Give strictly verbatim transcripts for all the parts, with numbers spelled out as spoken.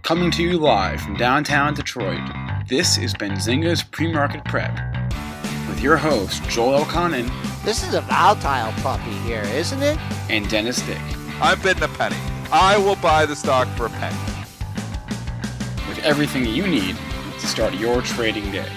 Coming to you live from downtown Detroit, this is Benzinga's Pre-Market Prep with your host, Joel Elconin. This is a volatile puppy here, isn't it? And Dennis Dick. I'm bidding a penny. I will buy the stock for a penny. With everything you need to start your trading day.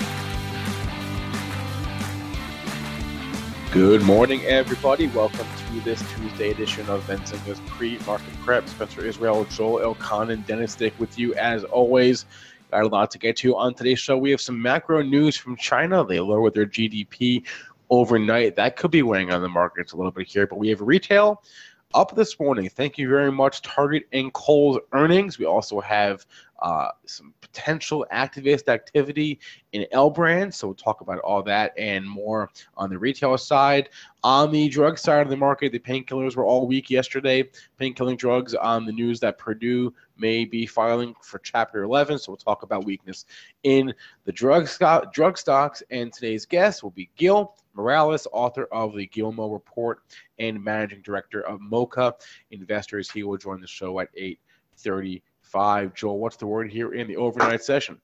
Good morning, everybody. Welcome to this Tuesday edition of Benzinga's Pre-Market Prep. Spencer Israel, Joel Elconin, Dennis Dick with you as always. Got a lot to get to on today's show. We have some macro news from China. They lowered their G D P overnight. That could be weighing on the markets a little bit here, but we have retail up this morning. Thank you very much. Target and Kohl's earnings. We also have uh, some potential activist activity in L brand. So we'll talk about all that and more on the retail side. On the drug side of the market, the painkillers were all weak yesterday. Painkilling drugs on the news that Purdue may be filing for Chapter eleven. So we'll talk about weakness in the drug, stock, drug stocks. And today's guest will be Gil Morales, author of the Gilmo Report and managing director of Mocha Investors. He will join the show at eight thirty-five. Joel, what's the word here in the overnight session?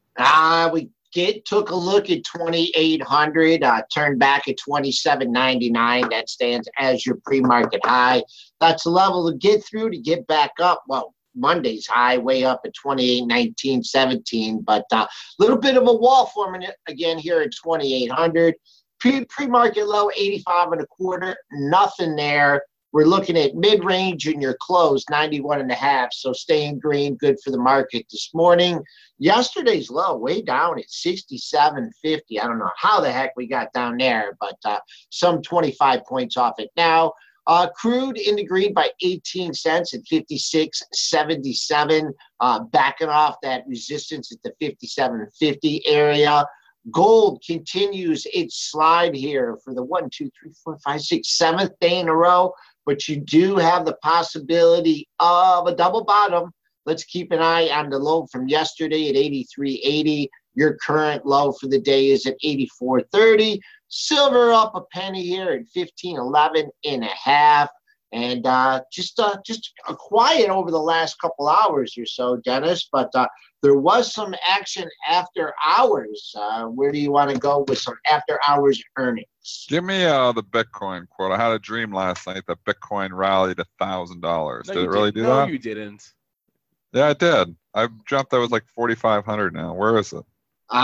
Uh, we get took a look at twenty-eight hundred, uh, turned back at twenty-seven ninety-nine. That stands as your pre-market high. That's the level to get through to get back up. Well, Monday's high way up at twenty-eight nineteen seventeen, but a uh, little bit of a wall forming again here at twenty-eight hundred. Pre- pre-market low eighty-five and a quarter, nothing there. We're looking at mid-range in your close, ninety-one and a half. So staying green, good for the market this morning. Yesterday's low, way down at sixty-seven fifty. I don't know how the heck we got down there, but uh, some twenty-five points off it now. Uh, crude in the green by eighteen cents at fifty-six seventy-seven, uh, backing off that resistance at the fifty-seven fifty area. Gold continues its slide here for the one, two, three, four, five, six, seventh day in a row, but you do have the possibility of a double bottom. Let's keep an eye on the low from yesterday at eighty-three eighty. Your current low for the day is at eighty-four thirty. Silver up a penny here at fifteen eleven and a half. And uh, just uh, just a quiet over the last couple hours or so, Dennis. But uh, there was some action after hours. Uh, where do you want to go with some after hours earnings? Give me uh, the Bitcoin quote. I had a dream last night that Bitcoin rallied one thousand dollars. No, did it really did. do no, that? No, you didn't. Yeah, it did. I jumped. That was like forty-five hundred now. Where is it?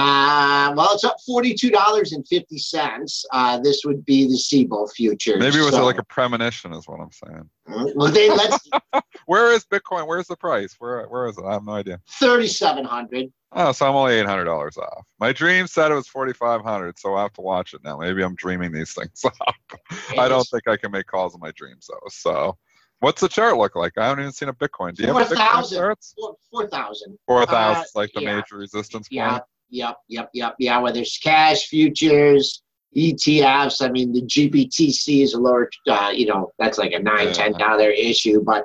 Uh, well, it's up forty-two dollars and fifty cents. Uh, this would be the S I B O futures. Maybe it was so, like a premonition is what I'm saying. Well, then let's Where is Bitcoin? Where's the price? Where Where is it? I have no idea. thirty-seven hundred. Oh, so I'm only eight hundred dollars off. My dream said it was forty-five hundred, so I have to watch it now. Maybe I'm dreaming these things up. I don't think I can make calls in my dreams, though. So what's the chart look like? I haven't even seen a Bitcoin. Do you have a Bitcoin charts? four thousand. four thousand Uh, is like the yeah. major resistance Yeah, point? yep, yep, yep, yeah. Whether it's cash, futures, E T Fs. I mean, the G B T C is a lower, uh, you know, that's like a nine, Yeah. ten dollar issue. But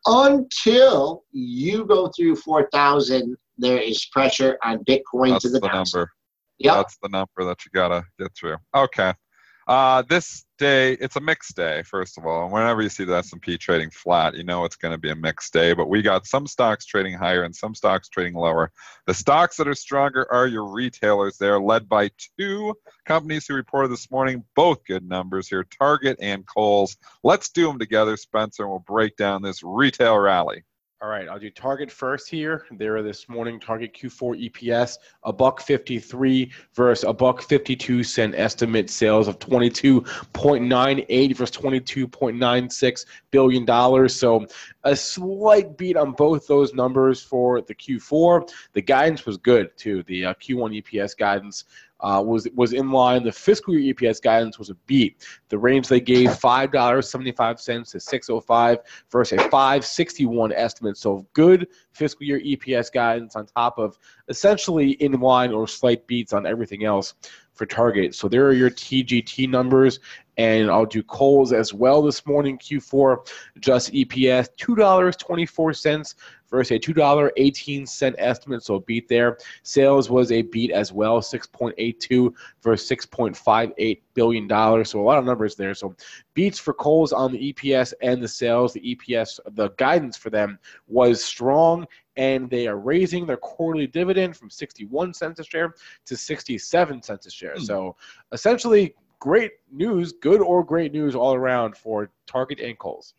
until you go through four thousand, there is pressure on Bitcoin That's to the, the downside. number. Yep. That's the number that you gotta get through. Okay. Uh, this day, it's a mixed day, first of all. And whenever you see the S and P trading flat, you know it's going to be a mixed day. But we got some stocks trading higher and some stocks trading lower. The stocks that are stronger are your retailers. They're led by two companies who reported this morning, both good numbers here, Target and Kohl's. Let's do them together, Spencer, and we'll break down this retail rally. All right, I'll do Target first here. There this morning, Target Q four E P S, a buck fifty-three versus a buck fifty-two cent estimate sales of twenty-two point nine eight versus twenty-two point nine six billion dollars. So a slight beat on both those numbers for the Q four. The guidance was good too. The uh, Q one E P S guidance Uh, was was in line. The fiscal year E P S guidance was a beat. The range they gave five dollars and seventy-five cents to six oh five versus a five sixty-one estimate. So good fiscal year E P S guidance on top of essentially in line or slight beats on everything else for Target. So there are your T G T numbers. And I'll do Kohl's as well this morning. Q four just E P S two dollars and twenty-four cents versus a two dollars and eighteen cents estimate, so a beat there. Sales was a beat as well, six point eight two versus six point five eight billion dollars, so a lot of numbers there. So beats for Kohl's on the E P S and the sales. The E P S, the guidance for them was strong and they are raising their quarterly dividend from sixty-one cents a share to sixty-seven cents a share. Hmm. So essentially, great news, good or great news all around for Target and Kohl's.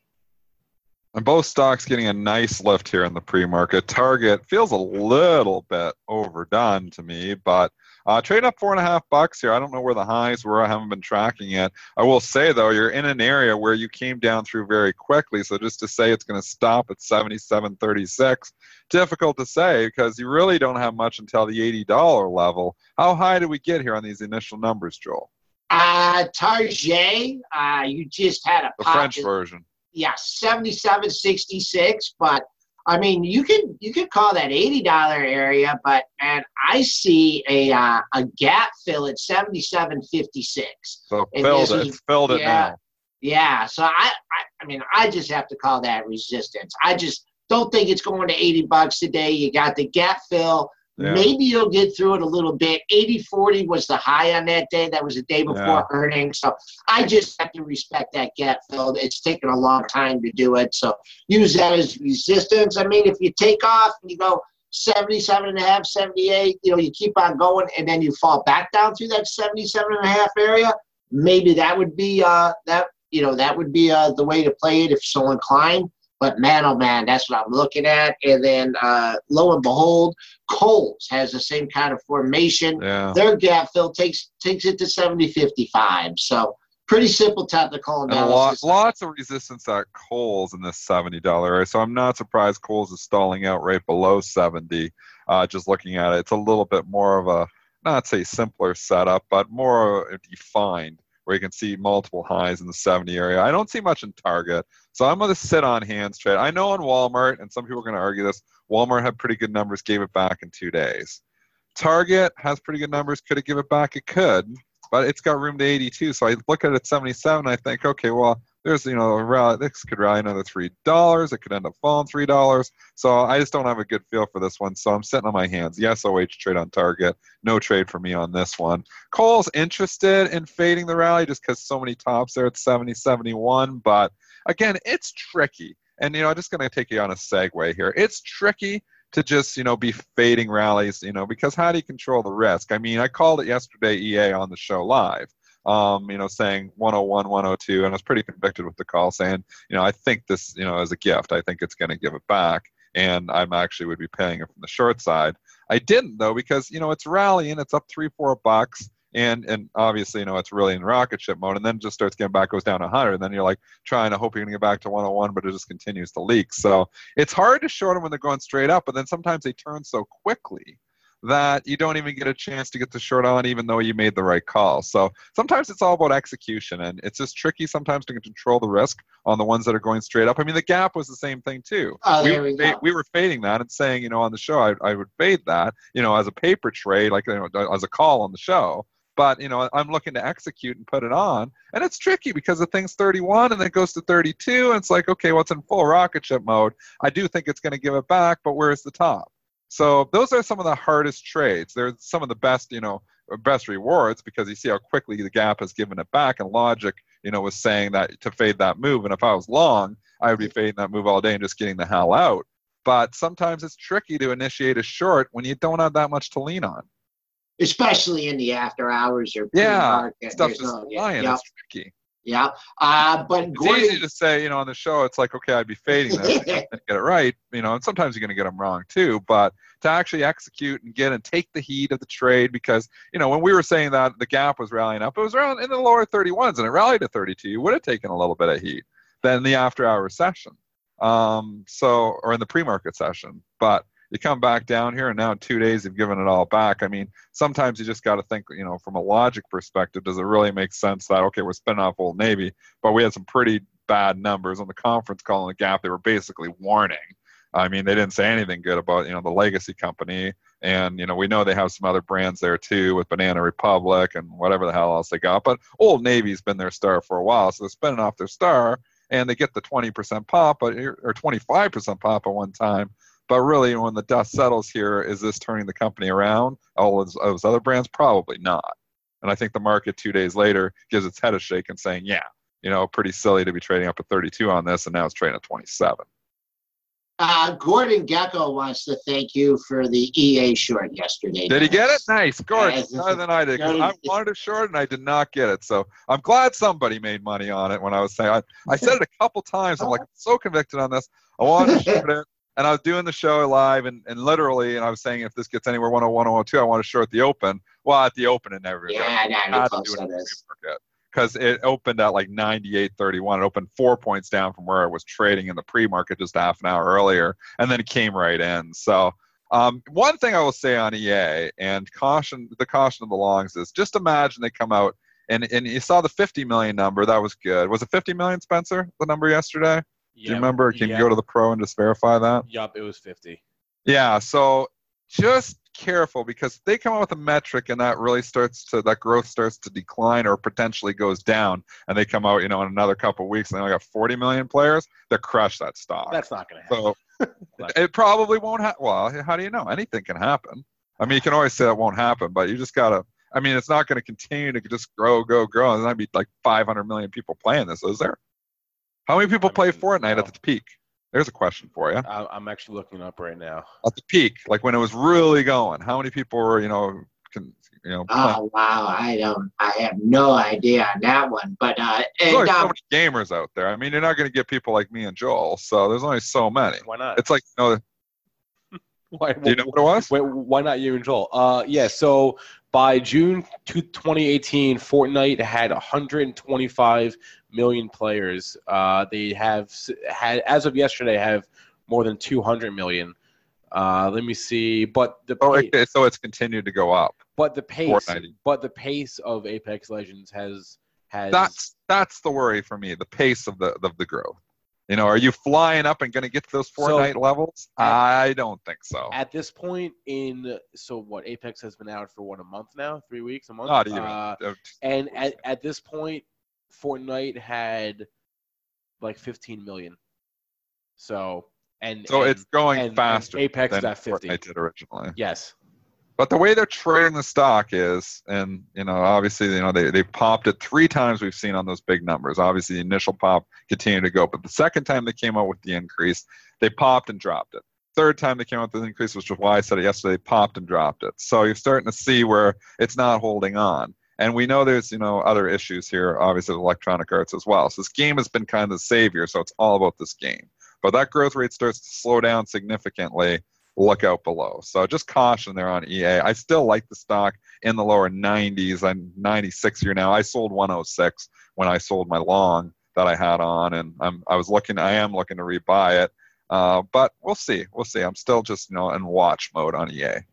And both stocks getting a nice lift here in the pre-market. Target feels a little bit overdone to me, but uh, trading up four and a half bucks here. I don't know where the highs were. I haven't been tracking it. I will say, though, you're in an area where you came down through very quickly. So just to say it's going to stop at seventy-seven thirty-six, difficult to say because you really don't have much until the eighty dollar level. How high do we get here on these initial numbers, Joel? Uh, Target, uh, you just had a The pop French in- version. Yeah, seventy-seven sixty-six, but I mean, you could you could call that eighty dollar area, but man, I see a uh, a gap fill at seventy-seven fifty-six. So And filled this it. is- It's filled it yeah. now. Yeah, so I, I I mean, I just have to call that resistance. I just don't think it's going to eighty bucks today. You got the gap fill. Yeah. Maybe you'll get through it a little bit. eighty forty was the high on that day. That was the day before Yeah. earnings. So I just have to respect that gap fill. It's taken a long time to do it. So use that as resistance. I mean, if you take off and you go seventy-seven and a half, seventy-eight, you know, you keep on going and then you fall back down through that seventy-seven and a half area, maybe that would be uh that you know, that would be uh the way to play it if so inclined. But man, oh man, that's what I'm looking at. And then uh, lo and behold, Kohl's has the same kind of formation. Yeah. Their gap fill takes takes it to seventy fifty-five. So pretty simple technical And a lot, analysis. lots of resistance at Kohl's in this seventy dollar area. So I'm not surprised Kohl's is stalling out right below seventy. Uh, just looking at it, it's a little bit more of a, not say simpler setup, but more defined, where you can see multiple highs in the seventy area. I don't see much in Target, so I'm going to sit on hands trade. I know on Walmart, and some people are going to argue this, Walmart had pretty good numbers, gave it back in two days. Target has pretty good numbers. Could it give it back? It could, but it's got room to eighty-two. So I look at it at seventy-seven, and I think, okay, well, there's, you know, a rally, this could rally another three dollars. It could end up falling three dollars. So I just don't have a good feel for this one. So I'm sitting on my hands. Yes, O H trade on Target. No trade for me on this one. Kohl's interested in fading the rally just because so many tops there at seventy, seventy-one. But again, it's tricky. And, you know, I'm just going to take you on a segue here. It's tricky to just, you know, be fading rallies, you know, because how do you control the risk? I mean, I called it yesterday, E A, on the show live. Um, you know, saying one oh one, one oh two, and I was pretty convicted with the call, saying, you know, I think this, you know, as a gift, I think it's going to give it back, and I'm actually would be paying it from the short side. I didn't though, because, you know, it's rallying, it's up three, four bucks, and and obviously, you know, it's really in rocket ship mode, and then just starts getting back, goes down one hundred, and then you're like trying to hope you're going to get back to one oh one, but it just continues to leak. So it's hard to short them when they're going straight up, but then sometimes they turn so quickly that you don't even get a chance to get the short on, even though you made the right call. So sometimes it's all about execution, and it's just tricky sometimes to control the risk on the ones that are going straight up. I mean, the gap was the same thing too. Oh, we, there we go. we were fading that and saying, you know, on the show, I, I would fade that, you know, as a paper trade, like, you know, as a call on the show. But, you know, I'm looking to execute and put it on. And it's tricky because the thing's thirty-one and then it goes to thirty-two. And it's like, okay, well, it's in full rocket ship mode. I do think it's going to give it back, but where's the top? So those are some of the hardest trades. They're some of the best, you know, best rewards because you see how quickly the gap has given it back. And logic, you know, was saying that to fade that move. And if I was long, I would be fading that move all day and just getting the hell out. But sometimes it's tricky to initiate a short when you don't have that much to lean on. Especially in the after hours or Yeah, pre-market. stuff There's just no- flying. yeah, It's tricky. yeah. Uh, but It's Gordon, easy to say, you know, on the show, it's like, okay, I'd be fading this and get it right, you know, and sometimes you're going to get them wrong too, but to actually execute and get and take the heat of the trade, because, you know, when we were saying that the gap was rallying up, it was around in the lower thirty-ones and it rallied to thirty-two. You would have taken a little bit of heat than the after hours session. Um, so, or in the pre-market session, but you come back down here and now in two days you've given it all back. I mean, sometimes you just got to think, you know, from a logic perspective, does it really make sense that, okay, we're spinning off Old Navy, but we had some pretty bad numbers on the conference call in the gap. They were basically warning. I mean, they didn't say anything good about, you know, the legacy company. And, you know, we know they have some other brands there too with Banana Republic and whatever the hell else they got. But Old Navy's been their star for a while. So they're spinning off their star and they get the twenty percent pop or twenty-five percent pop at one time. But really, when the dust settles here, is this turning the company around? All of those other brands? Probably not. And I think the market two days later gives its head a shake and saying, yeah, you know, pretty silly to be trading up at thirty-two on this, and now it's trading at twenty-seven. Uh, Gordon Gecko wants to thank you for the E A short yesterday. Did he get it? Nice. Gordon, Yes. better than I did. 'Cause I wanted a short and I did not get it. So I'm glad somebody made money on it when I was saying. I, I said it a couple times. I'm like so convicted on this. I wanted to short it. And I was doing the show live and, and literally, and I was saying if this gets anywhere one oh one, oh two, I want to short the open. Well, at the open, it never Yeah, got. no, I close to this. Because it opened at like ninety-eight thirty-one. It opened four points down from where it was trading in the pre-market just half an hour earlier, and then it came right in. So um, one thing I will say on E A, and caution, the caution of the longs is just imagine they come out, and, and you saw the fifty million number. That was good. Was it fifty million, Spencer, the number yesterday? Yep. Do you remember? Can Yep. you go to the pro and just verify that? Yup, it was fifty. Yeah, so just careful because if they come up with a metric and that really starts to, that growth starts to decline or potentially goes down, and they come out, you know, in another couple of weeks and they only got forty million players, they'll crush that stock. That's not going to happen. So it probably won't happen. Well, how do you know? Anything can happen. I mean, you can always say that won't happen, but you just got to, I mean, it's not going to continue to just grow, go, grow. And there'd be like five hundred million people playing this, is there? How many people play Fortnite at the peak? There's a question for you. I- I'm actually looking up right now. At the peak, like when it was really going, how many people were, you know, can, you know, playing? Oh wow, I don't, I have no idea on that one. But uh, There's and, only so um, many gamers out there. I mean, you're not going to get people like me and Joel, so there's only so many. Why not? It's like, you know, Why, do you know what it was? Wait, why not you and Joel? Uh, yeah. So by June twenty eighteen, Fortnite had one hundred twenty-five million players. Uh, they have had, as of yesterday, have more than two hundred million. Uh, let me see. But the Oh, pa- okay, so it's continued to go up. but the pace, Fortnite. but the pace of Apex Legends has has That's that's the worry for me, the pace of the of the growth. You know, are you flying up and going to get to those So- Fortnite levels? I don't think so. at this point in. So what? Apex has been out for what, a month now? Three weeks? A month? Not even. Uh, Uh, And at, at this point, Fortnite had like fifteen million. So and so and, it's going and- faster and Apex than got fifty. Fortnite did originally. Yes. But the way they're trading the stock is, and you know, obviously, you know, they, they popped it three times we've seen on those big numbers. Obviously, the initial pop continued to go, but the second time they came out with the increase, they popped and dropped it. Third time they came out with the increase, which was why I said it yesterday, they popped and dropped it. So you're starting to see where it's not holding on. And we know there's, you know, other issues here, obviously with Electronic Arts as well. So this game has been kind of the savior, so it's all about this game. But that growth rate starts to slow down significantly. Look out below. So just caution there on E A. I still like the stock in the lower nineties. I'm ninety-six here now. I sold one oh six when I sold my long that I had on, and I'm I was looking. I am looking to rebuy it, uh, but we'll see. We'll see. I'm still just you know in watch mode on E A.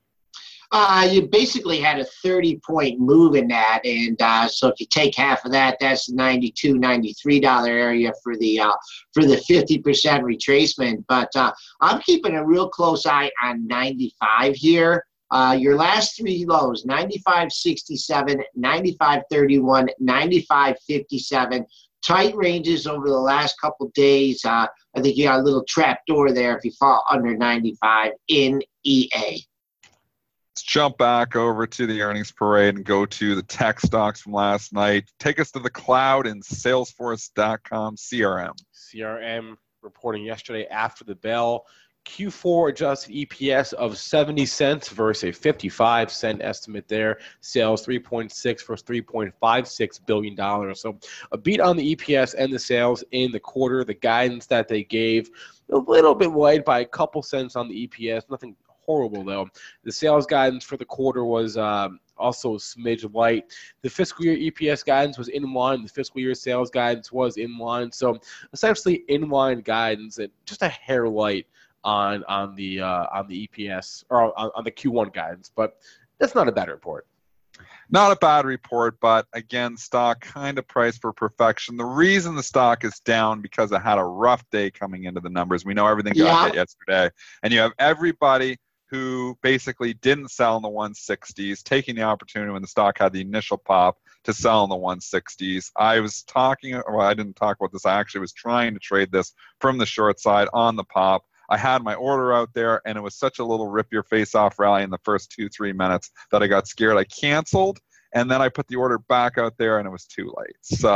Uh, you basically had a thirty-point move in that, and uh, so if you take half of that, that's the ninety-two dollars, ninety-three dollars area for the uh, for the fifty percent retracement. But uh, I'm keeping a real close eye on ninety-five here. Uh, your last three lows, ninety-five sixty-seven, ninety-five thirty-one, ninety-five fifty-seven. Tight ranges over the last couple days. Uh, I think you got a little trap door there if you fall under ninety-five in E A. Let's jump back over to the earnings parade and go to the tech stocks from last night. Take us to the cloud in Salesforce dot com C R M. C R M reporting yesterday after the bell. Q four adjusted E P S of seventy cents versus a fifty-five cent estimate there. Sales three point six versus three point five six billion dollars. So a beat on the E P S and the sales in the quarter. The guidance that they gave, a little bit wide by a couple cents on the E P S. Nothing horrible, though. The sales guidance for the quarter was um, also a smidge light. The fiscal year E P S guidance was in line. The fiscal year sales guidance was in line. So essentially in line guidance and just a hair light on on the uh, on the E P S or on, on the Q one guidance. But that's not a bad report. Not a bad report, but again, stock kind of priced for perfection. The reason the stock is down because it had a rough day coming into the numbers. We know everything got Yeah. hit yesterday. And you have everybody who basically didn't sell in the one sixties, taking the opportunity when the stock had the initial pop to sell in the one sixties. I was talking, well, I didn't talk about this. I actually was trying to trade this from the short side on the pop. I had my order out there, and it was such a little rip-your-face-off rally in the first two, three minutes that I got scared. I canceled, and then I put the order back out there, and it was too late. So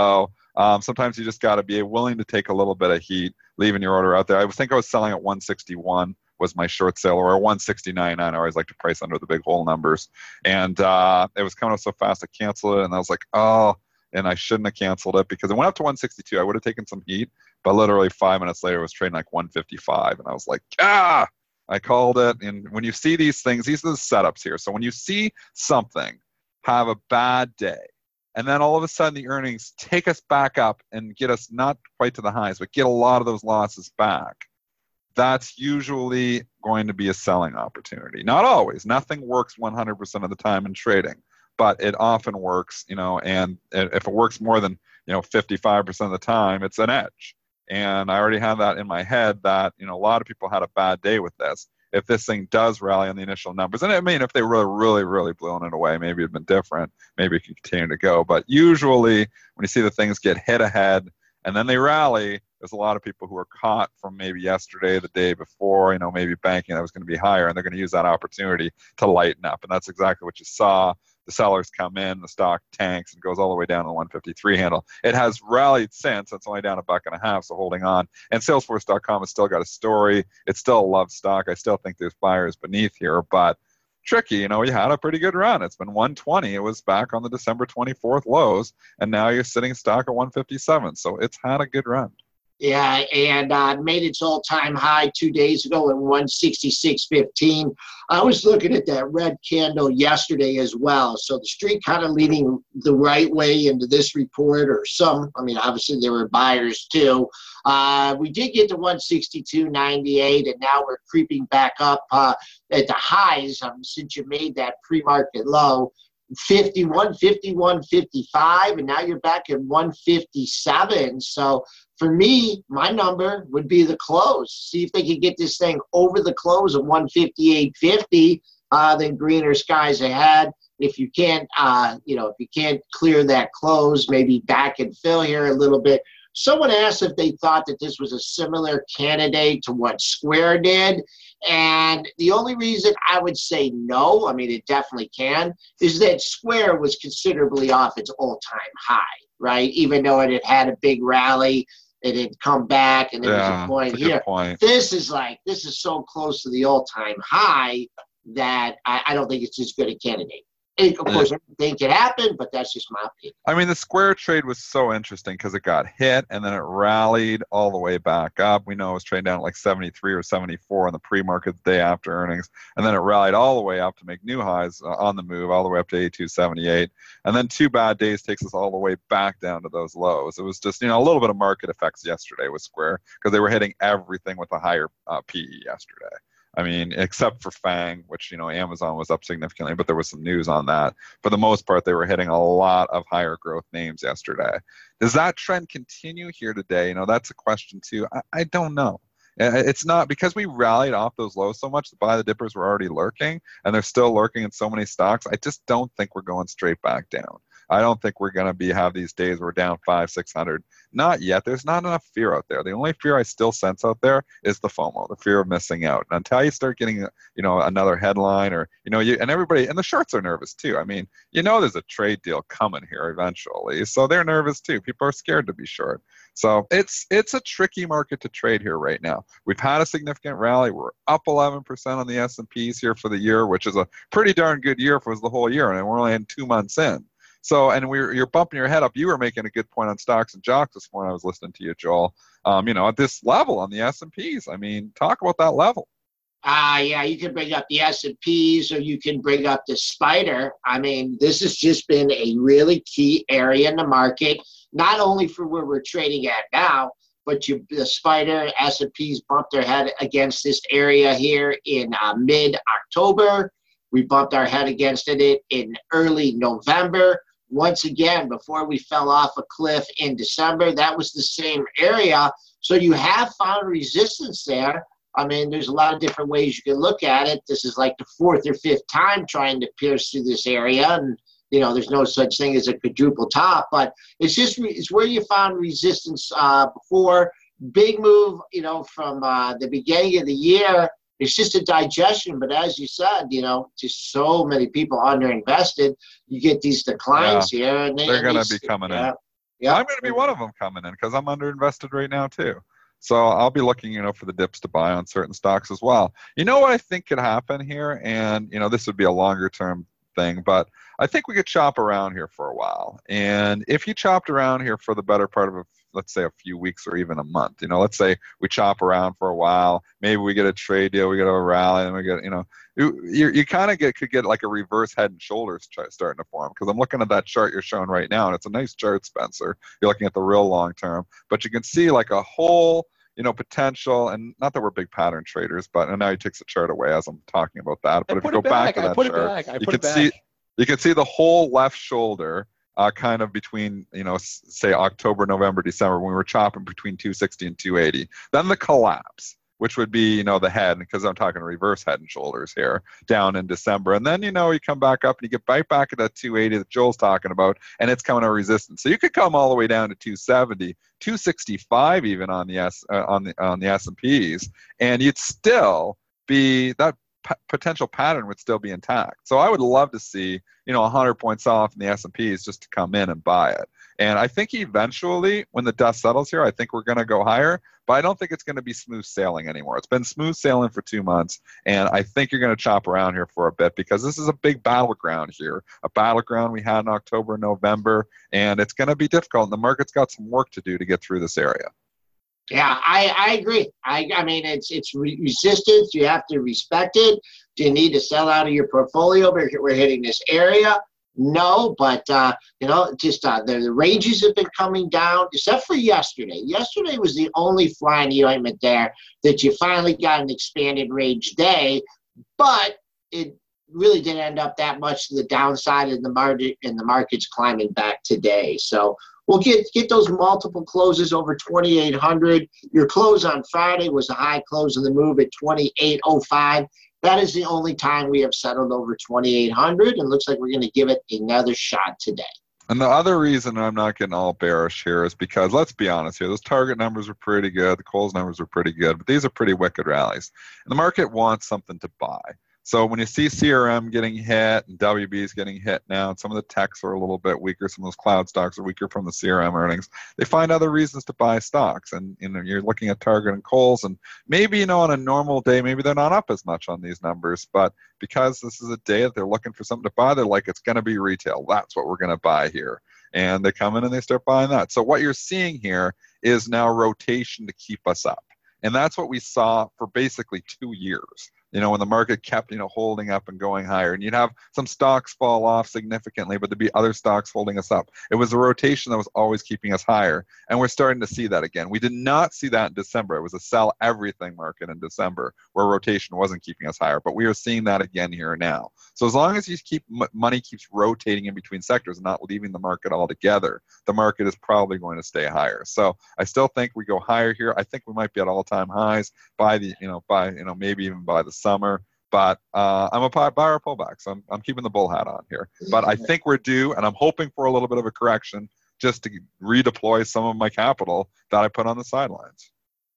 Um, sometimes you just got to be willing to take a little bit of heat, leaving your order out there. I think I was selling at one sixty-one was my short sale, or one sixty-nine. I always like to price under the big whole numbers. And uh, it was coming up so fast, I canceled it. And I was like, oh, and I shouldn't have canceled it because it went up to one sixty-two. I would have taken some heat, but literally five minutes later, it was trading like one fifty-five. And I was like, ah, I called it. And when you see these things, these are the setups here. So when you see something have a bad day, and then all of a sudden the earnings take us back up and get us not quite to the highs, but get a lot of those losses back, that's usually going to be a selling opportunity. Not always. Nothing works one hundred percent of the time in trading, but it often works, you know, and if it works more than, you know, fifty-five percent of the time, it's an edge. And I already had that in my head that, you know, a lot of people had a bad day with this. If this thing does rally on the initial numbers, and I mean, if they were really, really blown it away, maybe it'd been different. Maybe it could continue to go. But usually when you see the things get hit ahead and then they rally, there's a lot of people who are caught from maybe yesterday, the day before, you know, maybe banking that was going to be higher, and they're going to use that opportunity to lighten up. And that's exactly what you saw. The sellers come in, the stock tanks and goes all the way down to the one fifty-three handle. It has rallied since. It's only down a buck and a half, so holding on. And Salesforce dot com has still got a story. It's still a loved stock. I still think there's buyers beneath here, but tricky. You know, you had a pretty good run. It's been one twenty. It was back on the December twenty-fourth lows, and now you're sitting stock at one fifty-seven. So it's had a good run. Yeah, and uh, made its all-time high two days ago at one sixty-six fifteen. I was looking at that red candle yesterday as well. So the street kind of leading the right way into this report, or some. I mean, obviously there were buyers too. Uh, we did get to one sixty-two ninety-eight, and now we're creeping back up uh, at the highs um, since you made that pre-market low. fifty-one, fifty-one, fifty-five, and now you're back at one fifty-seven. So for me, my number would be the close. See if they can get this thing over the close of one fifty-eight fifty, uh, then greener skies ahead. If you can't, uh, you know, if you can't clear that close, maybe back and fill here a little bit. Someone asked if they thought that this was a similar candidate to what Square did. And the only reason I would say no, I mean, it definitely can, is that Square was considerably off its all-time high, right? Even though it had had a big rally, it had come back, and there yeah, was a point that's a here. good point. This is like, this is so close to the all-time high that I, I don't think it's as good a candidate. It, of course, everything can happen, but that's just my opinion. I mean, the Square trade was so interesting because it got hit and then it rallied all the way back up. We know it was trading down at like seventy-three or seventy-four on the pre-market the day after earnings. And then it rallied all the way up to make new highs uh, on the move, all the way up to eighty-two seventy-eight. And then two bad days takes us all the way back down to those lows. It was just, you know, a little bit of market effects yesterday with Square because they were hitting everything with a higher uh, P E yesterday. I mean, except for FANG, which, you know, Amazon was up significantly, but there was some news on that. For the most part, they were hitting a lot of higher growth names yesterday. Does that trend continue here today? You know, that's a question too. I, I don't know. It's not because we rallied off those lows so much. The buy the dippers were already lurking, and they're still lurking in so many stocks. I just don't think we're going straight back down. I don't think we're going to be have these days where we're down five, six hundred. Not yet. There's not enough fear out there. The only fear I still sense out there is the FOMO, the fear of missing out. And until you start getting, you know, another headline, or you know, you and everybody and the shorts are nervous too. I mean, you know, there's a trade deal coming here eventually, so they're nervous too. People are scared to be short. So it's it's a tricky market to trade here right now. We've had a significant rally. We're up eleven percent on the S and Ps here for the year, which is a pretty darn good year for the whole year, and we're only in two months in. So, and we're, you're bumping your head up. You were making a good point on stocks and jocks this morning. I was listening to you, Joel. Um, you know, at this level on the S and Ps, I mean, talk about that level. Ah, uh, yeah, you can bring up the S and Ps, or you can bring up the spider. I mean, this has just been a really key area in the market, not only for where we're trading at now, but you, the spider, S and Ps bumped their head against this area here in uh, mid-October. We bumped our head against it in early November. Once again, before we fell off a cliff in December, that was the same area. So you have found resistance there. I mean, there's a lot of different ways you can look at it. This is like the fourth or fifth time trying to pierce through this area. And, you know, there's no such thing as a quadruple top. But it's just it's where you found resistance uh, before. Big move, you know, from uh, the beginning of the year. It's just a digestion, but as you said, you know, just so many people underinvested. You get these declines yeah, here, and they, they're going they, to be coming yeah, in. Yeah. I'm going to be one of them coming in because I'm underinvested right now too. So I'll be looking, you know, for the dips to buy on certain stocks as well. You know what I think could happen here, and you know, this would be a longer term thing, but I think we could chop around here for a while. And if you chopped around here for the better part of, a, let's say, a few weeks or even a month, you know, let's say we chop around for a while, maybe we get a trade deal, we get a rally, and we get, you know, you you, you kind of get could get like a reverse head and shoulders starting to form. Because I'm looking at that chart you're showing right now, and it's a nice chart, Spencer. You're looking at the real long term, but you can see like a whole, you know, potential, and not that we're big pattern traders, but and now he takes the chart away as I'm talking about that. But I if you put go it back, back to I that put it chart, back, I you put it can see back. you can see the whole left shoulder, uh, kind of between, you know, s- say October, November, December, when we were chopping between two sixty and two eighty. Then the collapse, which would be, you know, the head, because I'm talking reverse head and shoulders here, down in December. And then, you know, you come back up and you get right back at that two eighty that Joel's talking about, and it's coming to resistance. So you could come all the way down to two seventy, two sixty-five even on the S uh, on the on the S and Ps, and you'd still be that p- potential pattern would still be intact. So I would love to see, you know, one hundred points off in the S and Ps just to come in and buy it. And I think eventually, when the dust settles here, I think we're going to go higher. But I don't think it's going to be smooth sailing anymore. It's been smooth sailing for two months, and I think you're going to chop around here for a bit because this is a big battleground here, a battleground we had in October, November, and it's going to be difficult. And the market's got some work to do to get through this area. Yeah, I, I agree. I I mean, it's it's re- resistance. You have to respect it. Do you need to sell out of your portfolio? We're, we're hitting this area. No, but, uh, you know, just uh, the, the ranges have been coming down, except for yesterday. Yesterday was the only fly in the ointment there that you finally got an expanded range day, but it really didn't end up that much to the downside in the market, and the market's climbing back today. So we'll get get those multiple closes over twenty-eight hundred. Your close on Friday was a high close in the move at twenty-eight oh five. That is the only time we have settled over twenty-eight hundred, and looks like we're going to give it another shot today. And the other reason I'm not getting all bearish here is because, let's be honest here, those target numbers were pretty good, the Coles numbers were pretty good, but these are pretty wicked rallies. And the market wants something to buy. So when you see C R M getting hit and W B is getting hit now, and some of the techs are a little bit weaker, some of those cloud stocks are weaker from the C R M earnings, they find other reasons to buy stocks. And you know, you're looking at Target and Kohl's, and maybe, you know, on a normal day, maybe they're not up as much on these numbers, but because this is a day that they're looking for something to buy, they're like, it's going to be retail. That's what we're going to buy here. And they come in and they start buying that. So what you're seeing here is now rotation to keep us up. And that's what we saw for basically two years. You know, when the market kept, you know, holding up and going higher, and you'd have some stocks fall off significantly, but there'd be other stocks holding us up. It was a rotation that was always keeping us higher, and we're starting to see that again. We did not see that in December. It was a sell everything market in December where rotation wasn't keeping us higher, but we are seeing that again here now. So as long as you keep money keeps rotating in between sectors and not leaving the market altogether, the market is probably going to stay higher. So I still think we go higher here. I think we might be at all-time highs by the, you know, by, you know, maybe even by the summer, but uh, I'm a buyer of pullback, so I'm, I'm keeping the bull hat on here. But I think we're due, and I'm hoping for a little bit of a correction just to redeploy some of my capital that I put on the sidelines.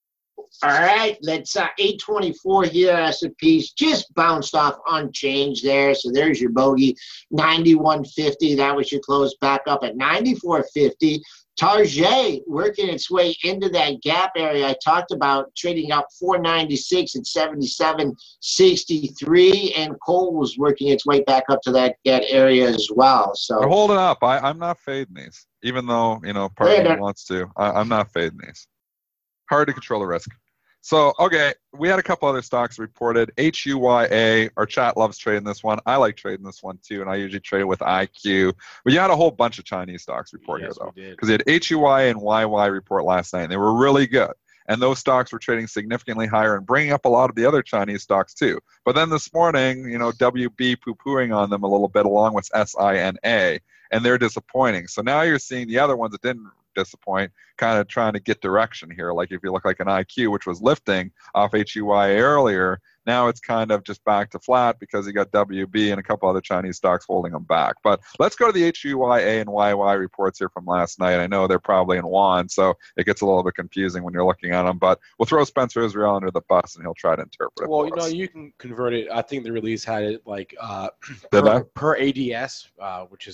All right, let's uh, eight twenty-four here. S and P's just bounced off unchanged there. So there's your bogey, ninety-one fifty. That was your close, back up at ninety-four fifty. Target working its way into that gap area I talked about, trading up four ninety-six at seventy-seven sixty-three, and Cole was working its way back up to that, that area as well. So they're holding up. I, I'm not fading these, even though, you know, part of me wants to. I, I'm not fading these. Hard to control the risk. So, okay, we had a couple other stocks reported. H U Y A, our chat loves trading this one. I like trading this one too, and I usually trade it with I Q. But you had a whole bunch of Chinese stocks report Yes, here, though. Because they had H U Y A and Y Y report last night, and they were really good. And those stocks were trading significantly higher and bringing up a lot of the other Chinese stocks too. But then this morning, you know, W B poo-pooing on them a little bit, along with S I N A, and they're disappointing. So now you're seeing the other ones that didn't disappoint, kind of trying to get direction here. Like if you look like an I Q, which was lifting off H U Y A earlier, now it's kind of just back to flat because you got W B and a couple other Chinese stocks holding them back. But let's go to the H U Y A and Y Y reports here from last night. I know they're probably in yuan, so it gets a little bit confusing when you're looking at them, but we'll throw Spencer Israel under the bus and he'll try to interpret it. Well, for you know, us. you can convert it. I think the release had it like uh, Did I? per, per A D S, uh, which is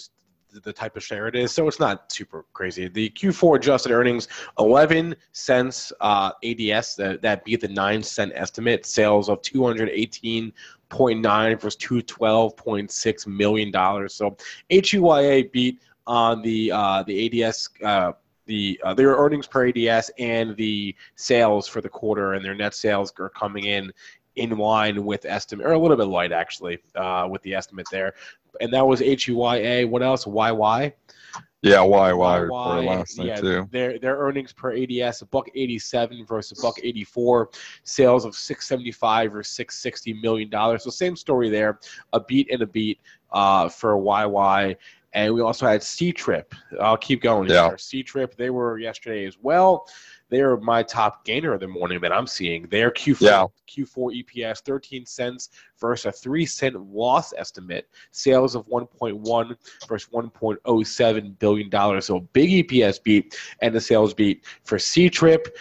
the type of share it is, so it's not super crazy. The Q four adjusted earnings, eleven cents uh, A D S, that, that beat the nine cent estimate. Sales of two hundred eighteen point nine versus two hundred twelve point six million dollars. So H U Y A beat on the uh, the A D S, uh, the uh, their earnings per A D S and the sales for the quarter, and their net sales are coming in in line with estimate, or a little bit light actually, uh, with the estimate there. And that was H U Y A. What else? Y Y. Yeah, Y Y reported last night yeah, too. Their their earnings per A D S, a buck eighty-seven versus a buck eighty-four. Sales of six seventy-five or six sixty million dollars. So same story there, a beat and a beat uh, for Y Y. And we also had C-Trip. I'll keep going Yeah. here. C-Trip, they were yesterday as well. They're my top gainer of the morning that I'm seeing. Their Q four, Yeah. Q four E P S, thirteen cents versus a three cent loss estimate. Sales of one point one versus one point oh seven billion dollars. So big E P S beat and the sales beat for C-Trip.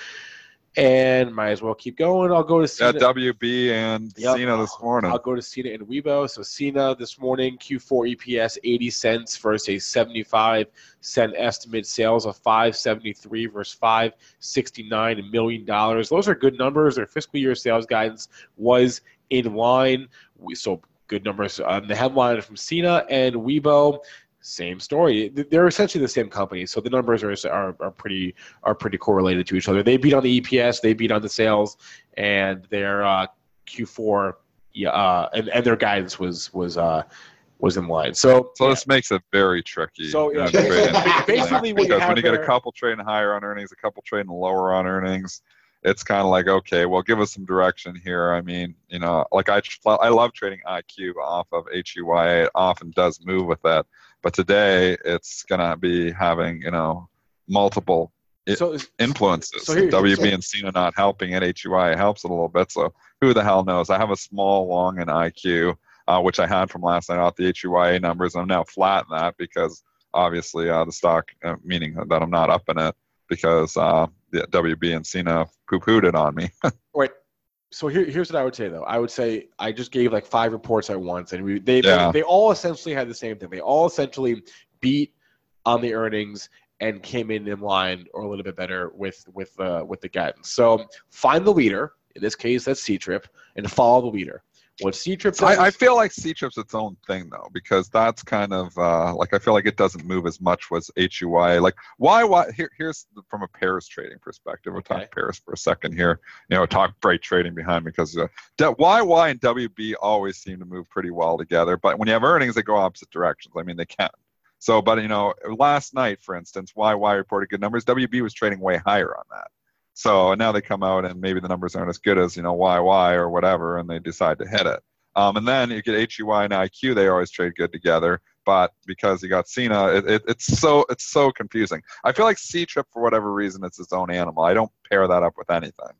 And might as well keep going. I'll go to Yeah, Cena. W B and Yep. Cena this morning. I'll go to Cena and Weibo. So Cena this morning, Q four E P S eighty cents versus a seventy-five cent estimate. Sales of five seventy-three versus five sixty-nine million dollars. Those are good numbers. Their fiscal year sales guidance was in line. We so good numbers on the headline from Cena and Weibo. Same story. They're essentially the same company, so the numbers are, are are pretty are pretty correlated to each other. They beat on the E P S, they beat on the sales, and their uh, Q four, yeah, uh, and, and their guidance was was uh, was in line. So So yeah. this makes it very tricky. So, yeah, uh, trading. basically- basically what you because have when you get there- a couple trading higher on earnings, a couple trading lower on earnings, it's kind of like, okay, well, give us some direction here. I mean, you know, like I I love trading I Q off of H U Y A. It often does move with that. But today it's going to be having, you know, multiple i- so influences. so here- W B and Cena not helping it. H U I A helps it a little bit. So who the hell knows? I have a small long in I Q, uh, which I had from last night off the H U I A numbers. I'm now flat in that because obviously uh, the stock, uh, meaning that I'm not up in it because uh, the W B and Cena poo-pooed it on me. wait. So here, here's what I would say though. I would say I just gave like five reports at once, and we they Yeah. they, they all essentially had the same thing. They all essentially beat on the earnings and came in in line or a little bit better with with uh, with the guidance. So find the leader. In this case, that's C-Trip, and follow the leader. What C-Trip does, I, I feel like C-Trip's its own thing though, because that's kind of uh, like I feel like it doesn't move as much with H U I A. Like why? Why? Here, here's the, from a pairs trading perspective. We'll Okay. talk pairs for a second here. You know, talk break trading behind me because uh, D- Y Y and W B always seem to move pretty well together. But when you have earnings, they go opposite directions. I mean, they can. So, but you know, last night, for instance, Y Y reported good numbers. W B was trading way higher on that. So now they come out and maybe the numbers aren't as good as, you know, Y Y or whatever, and they decide to hit it. Um, and then you get H U I and I Q, they always trade good together. But because you got Cena, it, it, it's so it's so confusing. I feel like C-Trip, for whatever reason, it's its own animal. I don't pair that up with anything.